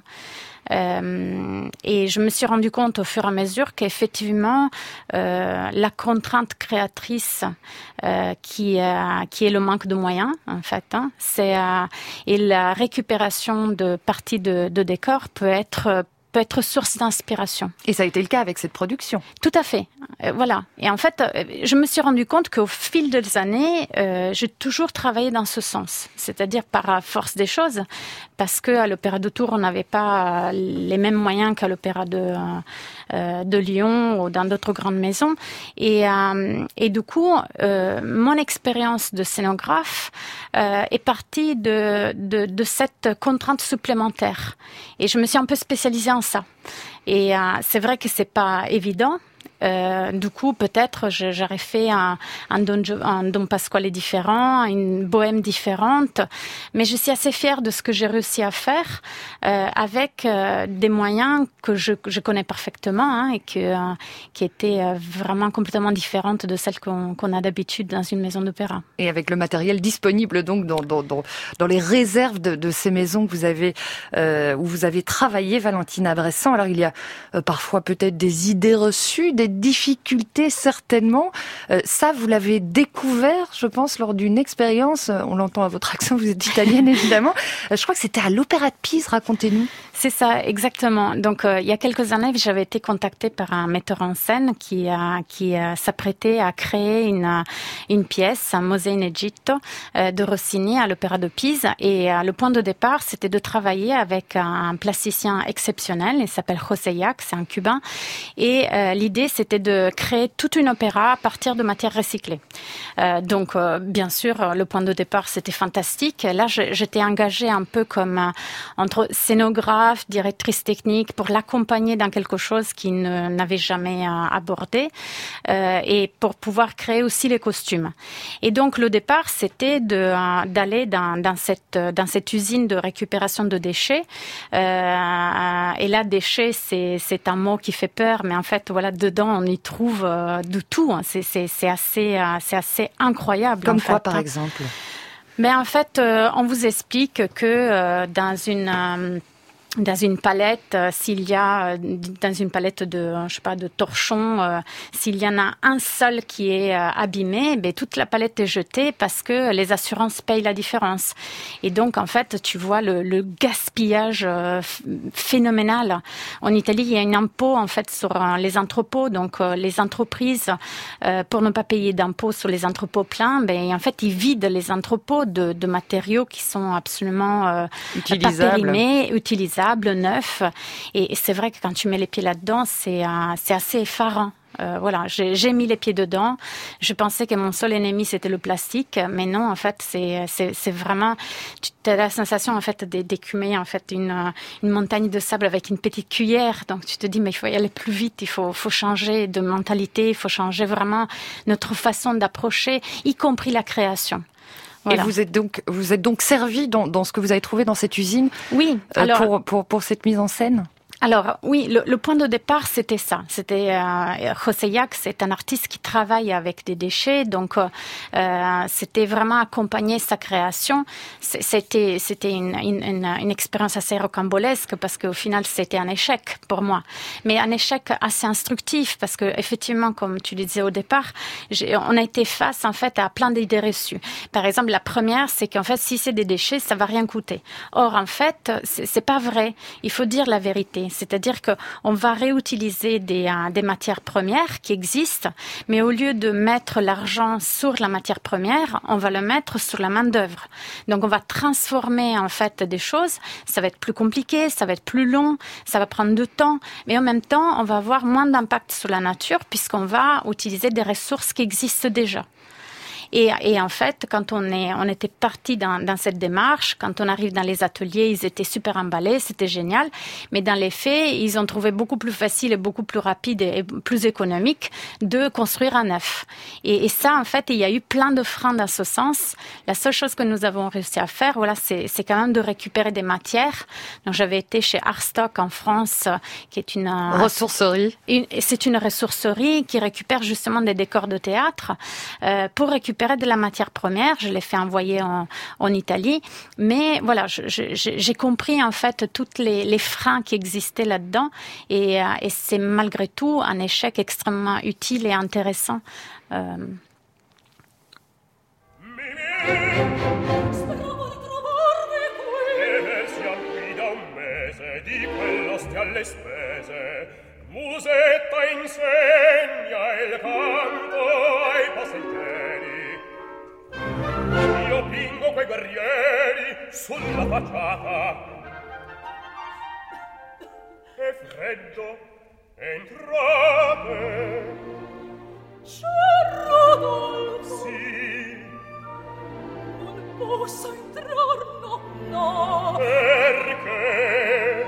[SPEAKER 13] Euh, et je me suis rendu compte au fur et à mesure qu'effectivement euh, la contrainte créatrice euh, qui euh, qui est le manque de moyens en fait hein, c'est euh, et la récupération de parties de, de décors peut être peut être source d'inspiration.
[SPEAKER 2] Et ça a été le cas avec cette production.
[SPEAKER 13] Tout à fait. Euh, voilà. Et en fait, euh, je me suis rendu compte qu'au fil des années, euh, j'ai toujours travaillé dans ce sens. C'est-à-dire par force des choses. Parce que à l'Opéra de Tours, on n'avait pas les mêmes moyens qu'à l'Opéra de, euh, de Lyon ou dans d'autres grandes maisons. Et, euh, et du coup, euh, mon expérience de scénographe euh, est partie de, de, de cette contrainte supplémentaire. Et je me suis un peu spécialisée en ça. Et euh, c'est vrai que c'est pas évident. Euh, du coup, peut-être j'aurais fait un, un, don, un Don Pasquale différent, une bohème différente, mais je suis assez fière de ce que j'ai réussi à faire euh, avec euh, des moyens que je, je connais parfaitement hein, et que, euh, qui étaient euh, vraiment complètement différentes de celles qu'on, qu'on a d'habitude dans une maison d'opéra.
[SPEAKER 2] Et avec le matériel disponible donc dans, dans, dans, dans les réserves de, de ces maisons que vous avez, euh, où vous avez travaillé, Valentina Bressan. Alors il y a euh, parfois peut-être des idées reçues, des difficultés certainement. Euh, ça, vous l'avez découvert, je pense, lors d'une expérience. On l'entend à votre accent, vous êtes italienne évidemment. Euh, je crois que c'était à l'Opéra de Pise, racontez-nous.
[SPEAKER 13] C'est ça, exactement. Donc, euh, il y a quelques années, j'avais été contactée par un metteur en scène qui, euh, qui euh, s'apprêtait à créer une, une pièce, un Mosè in Egitto, euh, de Rossini à l'Opéra de Pise. Et euh, le point de départ, c'était de travailler avec un plasticien exceptionnel. Il s'appelle José Yac, c'est un Cubain. Et euh, l'idée, c'était de créer toute une opéra à partir de matières recyclées. Euh, donc, euh, bien sûr, le point de départ, c'était fantastique. Là, je, j'étais engagée un peu comme euh, entre scénographe scénographe, directrice technique, pour l'accompagner dans quelque chose qu'il ne, n'avait jamais euh, abordé, euh, et pour pouvoir créer aussi les costumes. Et donc le départ, c'était de, euh, d'aller dans, dans, cette, dans cette usine de récupération de déchets. Euh, et là, déchets, c'est, c'est un mot qui fait peur, mais en fait, voilà, dedans, on y trouve euh, de tout. Hein. C'est, c'est, c'est, assez, euh, c'est assez incroyable.
[SPEAKER 2] Comme
[SPEAKER 13] en
[SPEAKER 2] quoi,
[SPEAKER 13] fait.
[SPEAKER 2] par exemple?
[SPEAKER 13] Mais en fait, euh, on vous explique que euh, dans une euh, dans une palette, euh, s'il y a euh, dans une palette de euh, je sais pas de torchons, euh, s'il y en a un seul qui est euh, abîmé, ben toute la palette est jetée parce que les assurances payent la différence. Et donc en fait, tu vois le, le gaspillage euh, f- phénoménal. En Italie, il y a un impôt en fait sur euh, les entrepôts, donc euh, les entreprises euh, pour ne pas payer d'impôts sur les entrepôts pleins, ben en fait ils vident les entrepôts de, de matériaux qui sont absolument euh,
[SPEAKER 2] Utilisables.
[SPEAKER 13] pas périmés, utilisables, neufs. Et, et c'est vrai que quand tu mets les pieds là-dedans, c'est euh, c'est assez effarant. Euh, voilà, j'ai, j'ai mis les pieds dedans. Je pensais que mon seul ennemi c'était le plastique, mais non, en fait, c'est c'est, c'est vraiment. Tu as la sensation en fait d'écumer en fait une une montagne de sable avec une petite cuillère. Donc tu te dis mais il faut y aller plus vite, il faut faut changer de mentalité, il faut changer vraiment notre façon d'approcher, y compris la création. Voilà.
[SPEAKER 2] Et vous êtes donc, vous êtes donc servi dans, dans ce que vous avez trouvé dans cette usine.
[SPEAKER 13] Oui. Alors,
[SPEAKER 2] euh, pour, pour, pour cette mise en scène.
[SPEAKER 13] Alors oui, le, le point de départ c'était ça. C'était euh, José Yak, c'est un artiste qui travaille avec des déchets, donc euh, c'était vraiment accompagner sa création. C'était c'était une, une, une, une expérience assez rocambolesque parce qu'au final c'était un échec pour moi, mais un échec assez instructif parce que effectivement, comme tu le disais au départ, j'ai, on a été face en fait à plein d'idées reçues. Par exemple, la première, c'est qu'en fait si c'est des déchets, ça va rien coûter. Or en fait, c'est, c'est pas vrai. Il faut dire la vérité. C'est-à-dire qu'on va réutiliser des, euh, des matières premières qui existent, mais au lieu de mettre l'argent sur la matière première, on va le mettre sur la main-d'œuvre. Donc on va transformer en fait des choses. Ça va être plus compliqué, ça va être plus long, ça va prendre du temps, mais en même temps, on va avoir moins d'impact sur la nature puisqu'on va utiliser des ressources qui existent déjà. Et, et en fait, quand on est, on était parti dans, dans cette démarche, quand on arrive dans les ateliers, ils étaient super emballés, c'était génial. Mais dans les faits, ils ont trouvé beaucoup plus facile et beaucoup plus rapide et plus économique de construire un neuf. Et, et ça, en fait, il y a eu plein de freins dans ce sens. La seule chose que nous avons réussi à faire, voilà, c'est, c'est quand même de récupérer des matières. Donc, j'avais été chez Artstock en France, qui est une
[SPEAKER 2] ressourcerie.
[SPEAKER 13] Une, c'est une ressourcerie qui récupère justement des décors de théâtre euh, pour récupérer de la matière première. Je l'ai fait envoyer en, en Italie, mais voilà, je, je, j'ai compris en fait toutes les, les freins qui existaient là-dedans, et, et c'est malgré tout un échec extrêmement utile et intéressant. Euh...
[SPEAKER 4] Musetta insegna il canto ai passeggeri. Io pingo quei guerrieri sulla facciata. È freddo, entrate. C'è Rodolfo. Sì. Non posso entrar, no, no. Perché?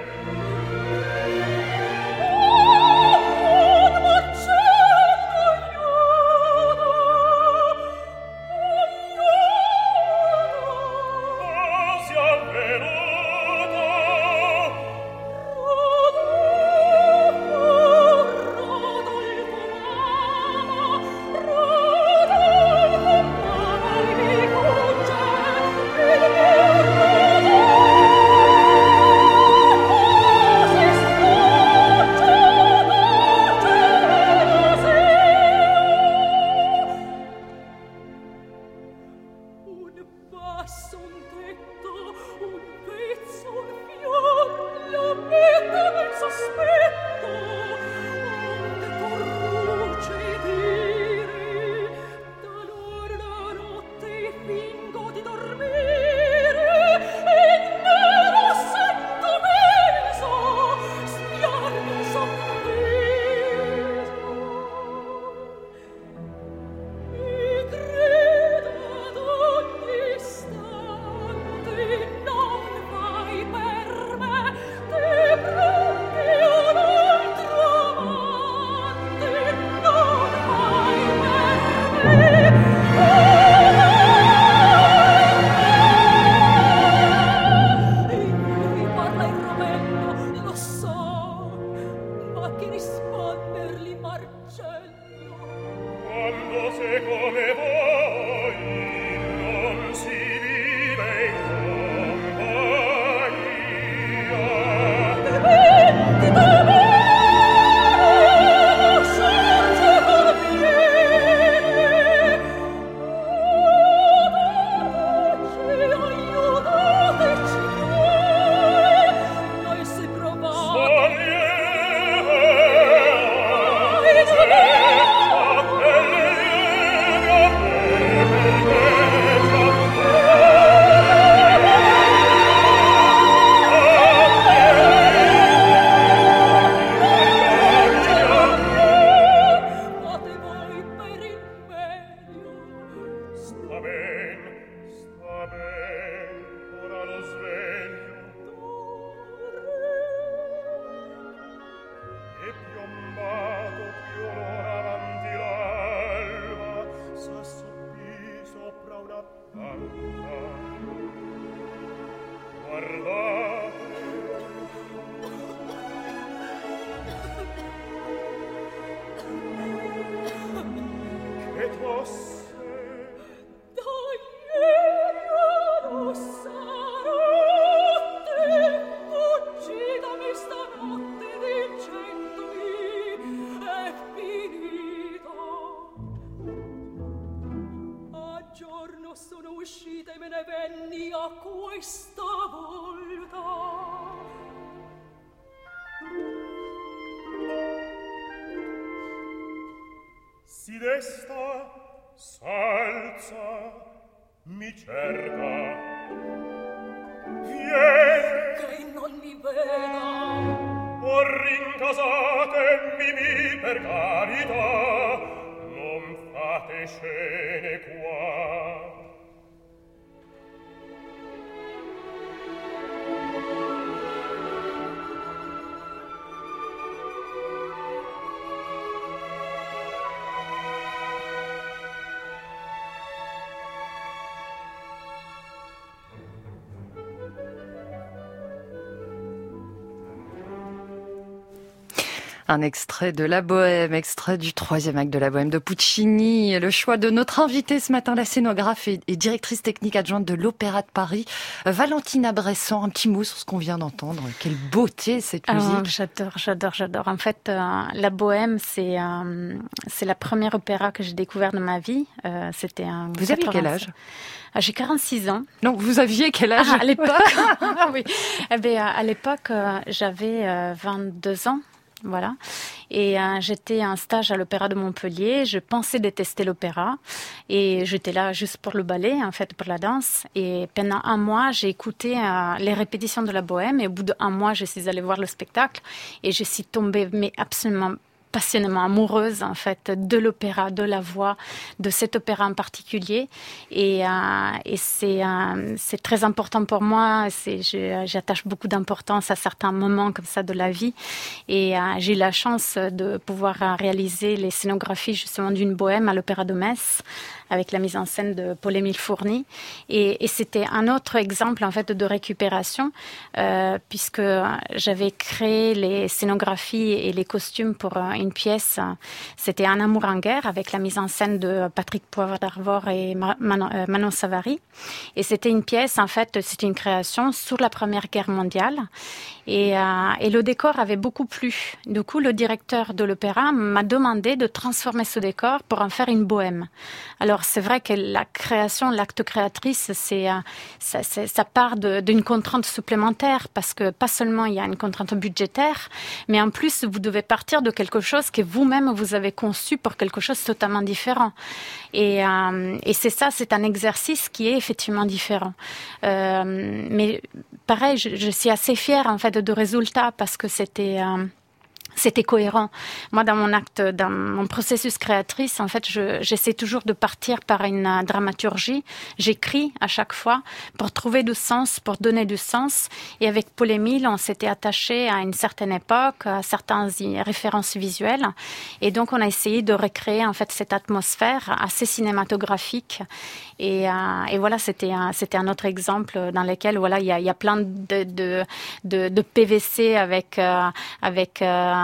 [SPEAKER 14] Rodolfo,
[SPEAKER 4] Si desta, s'alza, mi cerca, viene che non mi veda, o rincasatemi per carità, non fate scene qua.
[SPEAKER 2] Un extrait de La Bohème, extrait du troisième acte de La Bohème de Puccini. Le choix de notre invitée ce matin, la scénographe et, et directrice technique adjointe de l'Opéra de Paris, Valentina Bressan. Un petit mot sur ce qu'on vient d'entendre. Quelle beauté cette musique.
[SPEAKER 13] Oh, j'adore, j'adore, j'adore. En fait, euh, La Bohème, c'est euh, c'est la première opéra que j'ai découvert de ma vie. Euh, c'était un.
[SPEAKER 2] Vous aviez quel âge?
[SPEAKER 13] Ah, j'ai quarante-six ans.
[SPEAKER 2] Non, vous aviez quel âge?
[SPEAKER 13] Ah, à l'époque. Ah, oui. Eh bien, à l'époque, euh, j'avais euh, vingt-deux ans. Voilà. Et euh, j'étais en stage à l'Opéra de Montpellier. Je pensais détester l'opéra. Et j'étais là juste pour le ballet, en fait, pour la danse. Et pendant un mois, j'ai écouté euh, les répétitions de La Bohème. Et au bout d'un mois, je suis allée voir le spectacle. Et je suis tombée, mais absolument passionnément amoureuse en fait de l'opéra, de la voix, de cet opéra en particulier, et, euh, et c'est euh, c'est très important pour moi. C'est je, j'attache beaucoup d'importance à certains moments comme ça de la vie, et euh, j'ai eu la chance de pouvoir réaliser les scénographies justement d'une bohème à l'Opéra de Metz avec la mise en scène de Paul-Émile Fourny, et, et c'était un autre exemple en fait de récupération euh, puisque j'avais créé les scénographies et les costumes pour euh, une pièce. C'était Un amour en guerre avec la mise en scène de Patrick Poivre d'Arvor et Manon, euh, Manon Savary, et c'était une pièce en fait, c'était une création sur la Première Guerre mondiale, et, euh, et le décor avait beaucoup plu. Du coup, le directeur de l'opéra m'a demandé de transformer ce décor pour en faire une bohème. Alors c'est vrai que la création, l'acte créatrice, c'est, euh, ça, c'est, ça part de, d'une contrainte supplémentaire, parce que pas seulement il y a une contrainte budgétaire, mais en plus vous devez partir de quelque chose que vous-même vous avez conçu pour quelque chose de totalement différent. Et, euh, et c'est ça, c'est un exercice qui est effectivement différent. Euh, mais pareil, je, je suis assez fière en fait de résultat, parce que c'était euh, c'était cohérent. Moi, dans mon acte, dans mon processus créatrice, en fait, je, j'essaie toujours de partir par une uh, dramaturgie. J'écris à chaque fois pour trouver du sens, pour donner du sens. Et avec Paul-Émile, on s'était attaché à une certaine époque, à certaines références visuelles. Et donc, on a essayé de recréer, en fait, cette atmosphère assez cinématographique. Et, uh, et voilà, c'était un, c'était un autre exemple dans lequel, voilà, il y a, il y a plein de, de, de, de P V C avec, uh, avec, uh,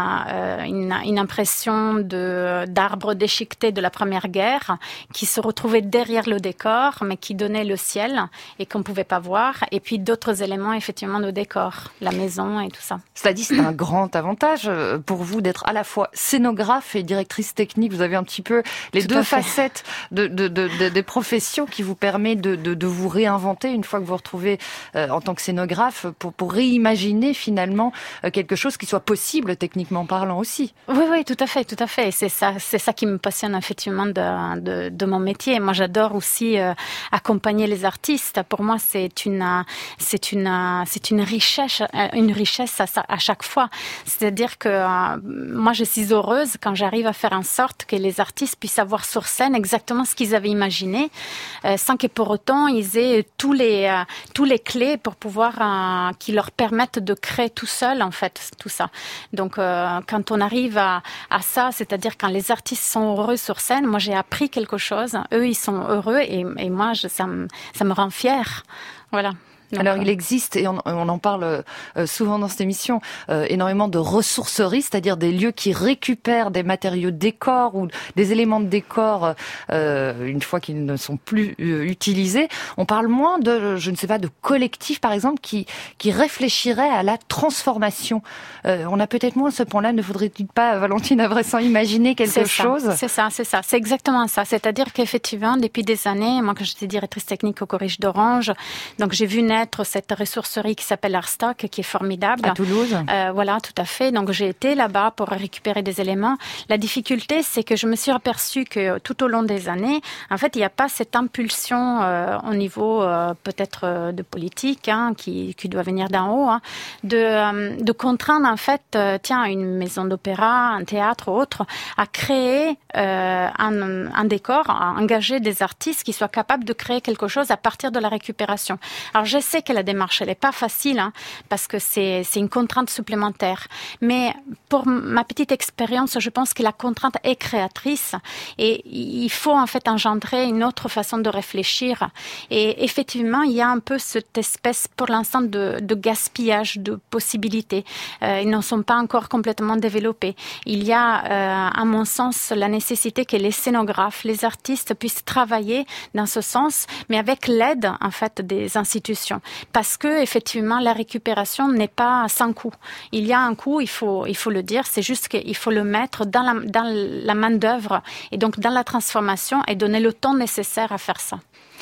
[SPEAKER 13] euh, une, une impression de, d'arbres déchiquetés de la Première Guerre qui se retrouvaient derrière le décor, mais qui donnaient le ciel et qu'on ne pouvait pas voir. Et puis d'autres éléments, effectivement, de décor, la maison et tout ça.
[SPEAKER 2] Cela dit, c'est un grand avantage pour vous d'être à la fois scénographe et directrice technique. Vous avez un petit peu les tout deux facettes de, de, de, de, des professions qui vous permet de, de, de vous réinventer une fois que vous vous retrouvez euh, en tant que scénographe pour, pour réimaginer finalement euh, quelque chose qui soit possible techniquement parlant aussi.
[SPEAKER 13] Oui, oui, tout à fait, tout à fait. C'est ça, c'est ça qui me passionne effectivement de, de, de mon métier. Moi, j'adore aussi euh, accompagner les artistes. Pour moi, c'est une, c'est une, c'est une richesse, une richesse à, à chaque fois. C'est-à-dire que euh, moi, je suis heureuse quand j'arrive à faire en sorte que les artistes puissent avoir sur scène exactement ce qu'ils avaient imaginé, euh, sans que pour autant ils aient tous les euh, tous les clés pour pouvoir euh, qui leur permettent de créer tout seul en fait tout ça. Donc euh, quand on arrive à, à ça, c'est-à-dire quand les artistes sont heureux sur scène, moi j'ai appris quelque chose, eux ils sont heureux et, et moi je, ça me ça me rend fière. Voilà. Donc,
[SPEAKER 2] alors il existe, et on, on en parle euh, souvent dans cette émission, euh, énormément de ressourceries, c'est-à-dire des lieux qui récupèrent des matériaux décors ou des éléments de décor euh, une fois qu'ils ne sont plus euh, utilisés. On parle moins de, je ne sais pas, de collectifs par exemple qui, qui réfléchiraient à la transformation. Euh, on a peut-être moins ce point-là, ne faudrait-il pas, Valentine Avressan, imaginer quelque
[SPEAKER 13] c'est
[SPEAKER 2] chose?
[SPEAKER 13] ça, C'est ça, c'est ça, c'est exactement ça. C'est-à-dire qu'effectivement, depuis des années, moi quand j'étais directrice technique au Collège d'Orange, donc j'ai vu naître cette ressourcerie qui s'appelle Arstock, qui est formidable.
[SPEAKER 2] À Toulouse.
[SPEAKER 13] Euh, voilà, tout à fait. Donc j'ai été là-bas pour récupérer des éléments. La difficulté, c'est que je me suis aperçue que tout au long des années, en fait, il n'y a pas cette impulsion euh, au niveau euh, peut-être euh, de politique, hein, qui, qui doit venir d'en haut, hein, de, euh, de contraindre en fait, euh, tiens, une maison d'opéra, un théâtre ou autre, à créer euh, un, un décor, à engager des artistes qui soient capables de créer quelque chose à partir de la récupération. Alors je sais que la démarche, elle n'est pas facile, hein, parce que c'est, c'est une contrainte supplémentaire. Mais pour ma petite expérience, je pense que la contrainte est créatrice et il faut en fait engendrer une autre façon de réfléchir. Et effectivement, il y a un peu cette espèce, pour l'instant, de, de gaspillage de possibilités. Euh, ils n'en sont pas encore complètement développés. Il y a, euh, à mon sens, la nécessité que les scénographes, les artistes puissent travailler dans ce sens, mais avec l'aide, en fait, des institutions. Parce que effectivement la récupération n'est pas sans coût. Il y a un coût, il faut il faut le dire. C'est juste qu'il faut le mettre dans la dans la main d'œuvre et donc dans la transformation et donner le temps nécessaire à faire ça.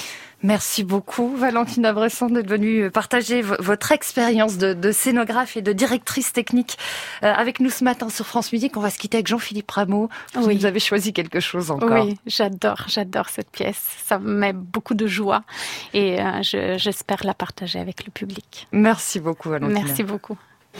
[SPEAKER 2] Merci beaucoup, Valentine Avressan, d'être venue partager v- votre expérience de, de scénographe et de directrice technique euh, avec nous ce matin sur France Musique. On va se quitter avec Jean-Philippe Rameau. Vous
[SPEAKER 13] oui.
[SPEAKER 2] nous avez choisi quelque chose encore.
[SPEAKER 13] Oui, j'adore, j'adore cette pièce. Ça me met beaucoup de joie et euh, je, j'espère la partager avec le public.
[SPEAKER 2] Merci beaucoup, Valentine.
[SPEAKER 13] Merci beaucoup.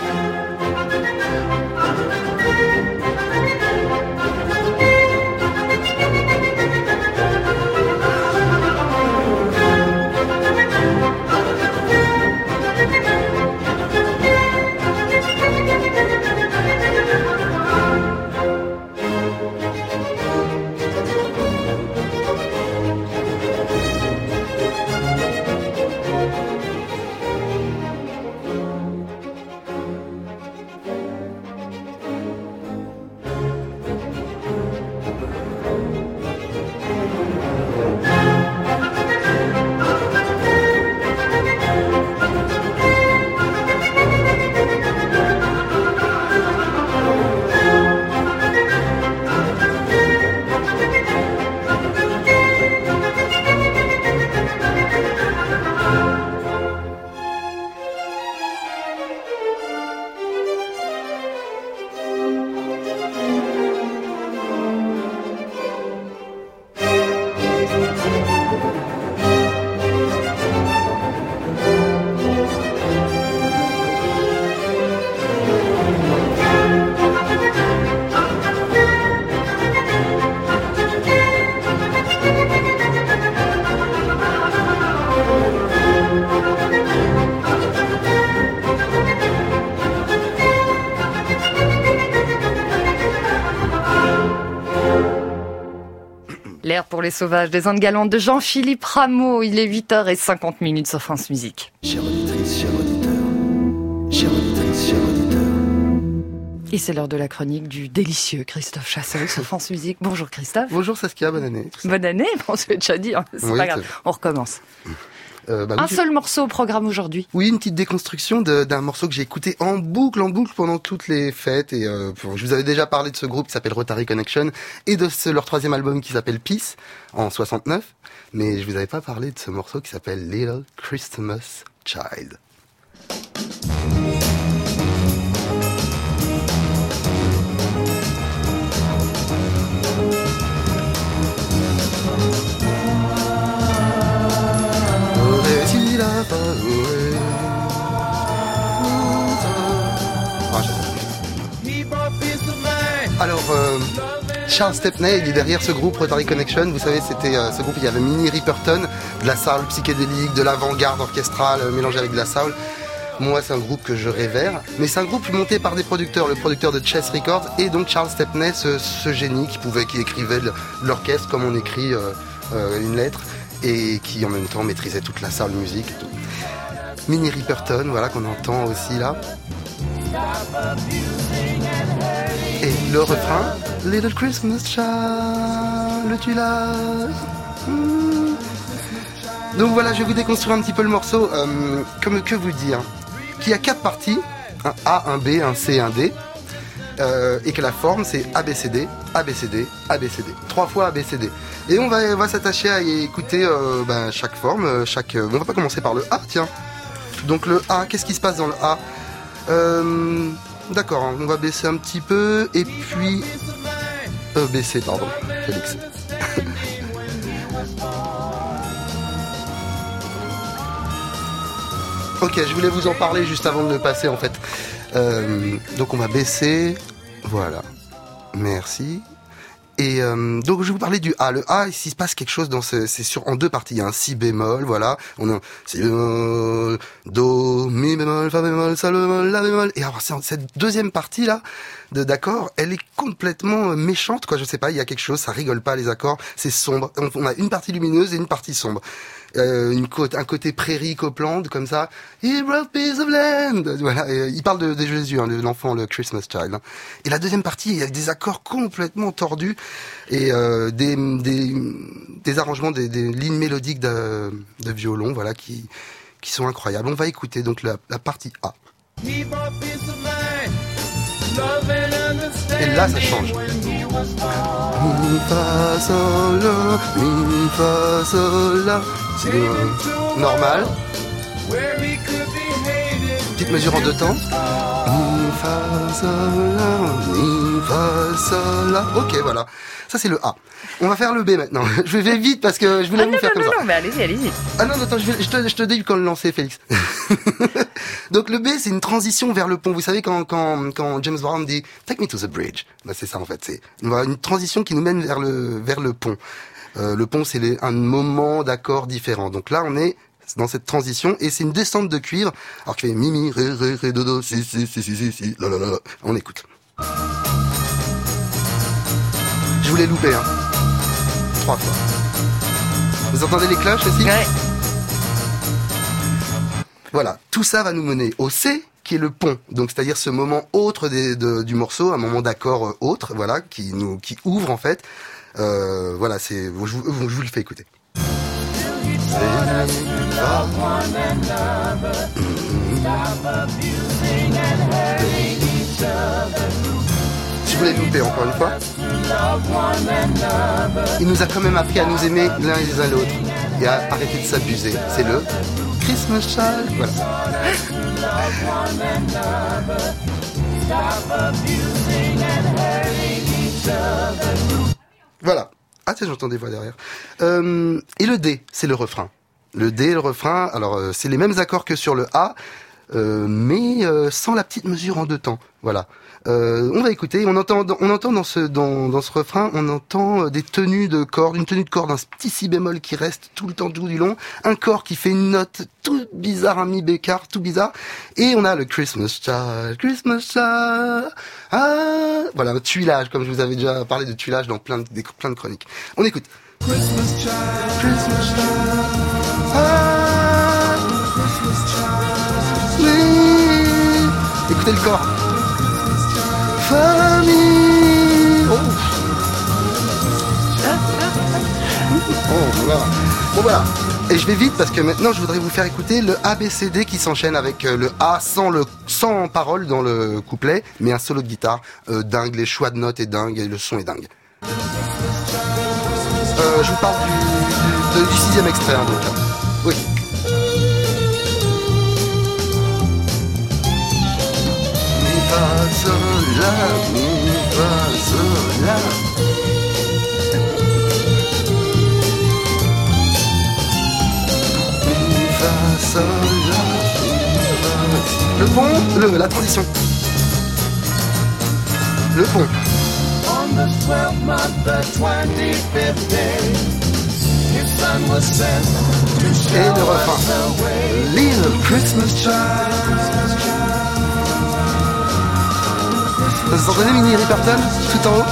[SPEAKER 2] L'air pour les sauvages des Indes galantes de Jean-Philippe Rameau. Il est huit heures cinquante sur France Musique.
[SPEAKER 7] Chère auditrice, chère auditeur, chère auditrice, chère auditeur.
[SPEAKER 2] Et c'est l'heure de la chronique du délicieux Christophe Chassol sur France Musique. Bonjour Christophe.
[SPEAKER 14] Bonjour Saskia, bonne année.
[SPEAKER 2] Bonne année, on se fait déjà dire, c'est
[SPEAKER 14] oui,
[SPEAKER 2] pas grave, on recommence.
[SPEAKER 14] Euh, bah, oui,
[SPEAKER 2] Un
[SPEAKER 14] je...
[SPEAKER 2] seul morceau au programme aujourd'hui.
[SPEAKER 14] Oui, une petite déconstruction de, d'un morceau que j'ai écouté en boucle, en boucle pendant toutes les fêtes. Et euh, pour, je vous avais déjà parlé de ce groupe qui s'appelle Rotary Connection et de ce, leur troisième album qui s'appelle Peace en soixante-neuf. Mais je vous avais pas parlé de ce morceau qui s'appelle Little Christmas Child. Alors, euh, Charles Stepney, il est derrière ce groupe Rotary Connection. Vous savez, c'était euh, ce groupe, il y avait Minnie Riperton, de la soul psychédélique, de l'avant-garde orchestrale euh, mélangée avec de la soul. Moi, c'est un groupe que je révère, mais c'est un groupe monté par des producteurs, le producteur de Chess Records et donc Charles Stepney, ce, ce génie qui pouvait, qui écrivait de l'orchestre comme on écrit euh, euh, une lettre et qui en même temps maîtrisait toute la soul musique et tout. Minnie Riperton, voilà, qu'on entend aussi là. Et le refrain, Little Christmas Child, le tuilage. Mmh. Donc voilà, je vais vous déconstruire un petit peu le morceau. Euh, comme que vous dire, qu'il y a quatre parties, un A, un B, un C, un D, euh, et que la forme c'est A B C D, A B C D, A B C D, trois fois A B C D. Et on va, on va s'attacher à écouter euh, ben, chaque forme, chaque. On va pas commencer par le A, tiens. Donc le A, qu'est-ce qui se passe dans le A? euh, D'accord, on va baisser un petit peu, et puis... Euh, baisser, pardon, Félix. Ok, je voulais vous en parler juste avant de le passer, en fait. Euh, donc on va baisser, voilà, merci. Et euh, donc je vais vous parler du A. Le A, ici, il se passe quelque chose dans ce, c'est sur en deux parties. Il y a un si bémol, voilà. On a un si bémol, do, mi bémol, fa bémol, sol bémol, la bémol. Et alors cette deuxième partie là de d'accords, elle est complètement méchante, quoi. Je sais pas, il y a quelque chose, ça rigole pas les accords. C'est sombre. On, on a une partie lumineuse et une partie sombre. Euh, une côte, un côté prairie Copland comme ça. He brought piece of land. Voilà, et, euh, il parle de, de Jésus, hein, de l'enfant, le Christmas Child. Hein. Et la deuxième partie, il y a des accords complètement tordus et euh, des, des des arrangements, des, des lignes mélodiques de, de violon, voilà, qui qui sont incroyables. On va écouter donc la, la partie A. Et là, ça change. Mi fa sol la, mi fa sol la. C'est euh, normal. Petite mesure en deux temps. Mi fa sol la, mi fa sol la. Ok, voilà. Ça c'est le A. On va faire le B maintenant. Je vais vite parce que je voulais
[SPEAKER 2] ah
[SPEAKER 14] vous
[SPEAKER 2] non,
[SPEAKER 14] faire
[SPEAKER 2] non,
[SPEAKER 14] comme
[SPEAKER 2] non,
[SPEAKER 14] ça.
[SPEAKER 2] Non, mais allez-y, allez-y.
[SPEAKER 14] Ah non, attends, je, vais, je te, je te dis quand le lancer, Félix. Donc le B, c'est une transition vers le pont. Vous savez quand quand quand James Brown dit "Take me to the bridge", bah, c'est ça en fait. C'est une transition qui nous mène vers le vers le pont. Euh, le pont, c'est les, un moment d'accords différents. Donc là, on est dans cette transition et c'est une descente de cuivre. Alors qui fait mi mi ré ré ré do do si si si si si si la la la. On écoute. Je voulais louper, hein. Trois fois. Vous entendez les cloches aussi?
[SPEAKER 2] Ouais.
[SPEAKER 14] Voilà, tout ça va nous mener au C, qui est le pont. Donc, c'est-à-dire ce moment autre des, de, du morceau, un moment d'accord euh, autre, voilà, qui nous, qui ouvre en fait. Euh, voilà, c'est, je, je, je vous le fais écouter. Je voulais louper encore une fois. Il nous a quand même appris à nous aimer l'un et les uns l'autre et à arrêter de s'abuser. C'est le Christmas Child. Voilà. Voilà. Ah tiens, j'entends des voix derrière. Euh, et le D, c'est le refrain. Le D, le refrain, alors euh, c'est les mêmes accords que sur le A, euh, mais euh, sans la petite mesure en deux temps. Voilà. Euh, on va écouter. On entend, on entend dans ce dans, dans ce refrain, on entend des tenues de cordes, une tenue de corde, un petit si bémol qui reste tout le temps tout du long, un corps qui fait une note tout bizarre, un mi bécard, tout bizarre, et on a le Christmas Child, Christmas Child. Ah, voilà, le tuilage, comme je vous avais déjà parlé de tuilage dans plein de des, plein de chroniques. On écoute. Christmas Child, Christmas Child. Ah, Christmas Child. Oui. Écoutez le corps. famille. Oh. Oh, voilà. Bon voilà. Et je vais vite parce que maintenant je voudrais vous faire écouter le A B C D qui s'enchaîne avec le A sans le sans parole dans le couplet, mais un solo de guitare euh, dingue, les choix de notes est dingue et le son est dingue. Euh, je vous parle du, du, du sixième extrait, hein, donc. Oui. Mi fa sol la, mi fa sol la. Le pont, le, la transition. Le pont. Et le refrain. Little Christmas child. Vous entendez Minnie Riperton tout en haut?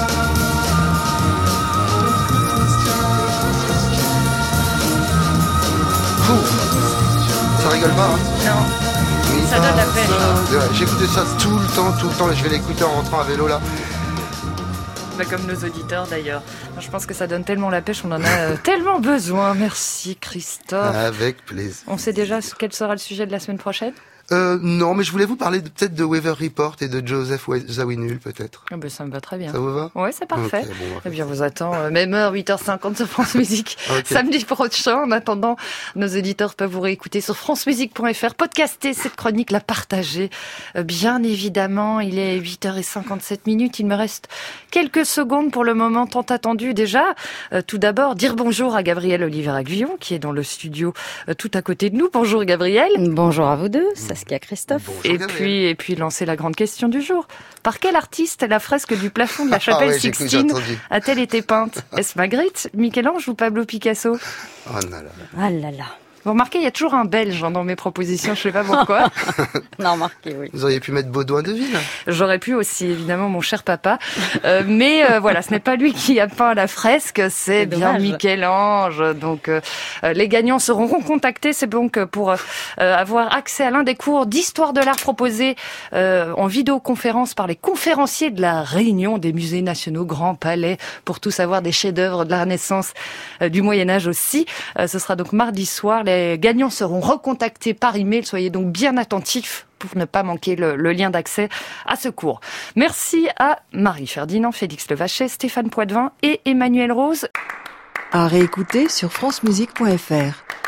[SPEAKER 14] Ça rigole pas, hein?
[SPEAKER 2] Non. Ça donne la pêche. Hein.
[SPEAKER 14] Ouais, j'écoutais ça tout le temps, tout le temps, et je vais l'écouter en rentrant à vélo là.
[SPEAKER 2] Bah, comme nos auditeurs d'ailleurs. Je pense que ça donne tellement la pêche, on en a euh, tellement besoin. Merci Christophe.
[SPEAKER 14] Avec plaisir.
[SPEAKER 2] On sait déjà quel sera le sujet de la semaine prochaine?
[SPEAKER 14] Euh, non, mais je voulais vous parler de, peut-être de Weather Report et de Joseph Zawinul, peut-être.
[SPEAKER 2] Ah ben ça me va très bien.
[SPEAKER 14] Ça vous va?
[SPEAKER 2] Ouais, c'est parfait. Okay,
[SPEAKER 14] bon,
[SPEAKER 2] eh bien, on vous attend, euh, même heure, huit heures cinquante sur France Musique, okay. Samedi prochain. En attendant, nos éditeurs peuvent vous réécouter sur francemusique point f r, podcaster cette chronique, la partager. Euh, bien évidemment, il est huit heures cinquante-sept minutes. Il me reste quelques secondes pour le moment tant attendu déjà. Euh, tout d'abord, dire bonjour à Gabriel Oliveira-Guyon, qui est dans le studio euh, tout à côté de nous. Bonjour Gabriel.
[SPEAKER 15] Bonjour à vous deux, Saskia, Christophe.
[SPEAKER 14] Bonjour,
[SPEAKER 2] et
[SPEAKER 14] Gabriel.
[SPEAKER 2] puis, et puis lancer la grande question du jour. Par quel artiste la fresque du plafond de la chapelle ah ouais, Sixtine a-t-elle été peinte? Est-ce Magritte, Michel-Ange ou Pablo Picasso?
[SPEAKER 14] Oh là là.
[SPEAKER 15] Ah là là.
[SPEAKER 2] Vous remarquez, il y a toujours un Belge dans mes propositions, je sais pas pourquoi.
[SPEAKER 15] On a remarqué, oui.
[SPEAKER 14] Vous auriez pu mettre Baudouin de Ville.
[SPEAKER 2] J'aurais pu aussi, évidemment, mon cher papa. Euh, mais euh, voilà, ce n'est pas lui qui a peint la fresque, c'est bien Michel-Ange. Donc, euh, les gagnants seront recontactés. C'est donc pour euh, avoir accès à l'un des cours d'histoire de l'art proposés euh, en vidéoconférence par les conférenciers de la Réunion des musées nationaux Grand Palais, pour tout savoir des chefs-d'œuvre de la Renaissance, euh, du Moyen-Âge aussi. Euh, ce sera donc mardi soir. Les gagnants seront recontactés par email. Soyez donc bien attentifs pour ne pas manquer le, le lien d'accès à ce cours. Merci à Marie-Ferdinand, Félix Levaché, Stéphane Poitvin et Emmanuel Rose.
[SPEAKER 1] À réécouter sur francemusique point f r.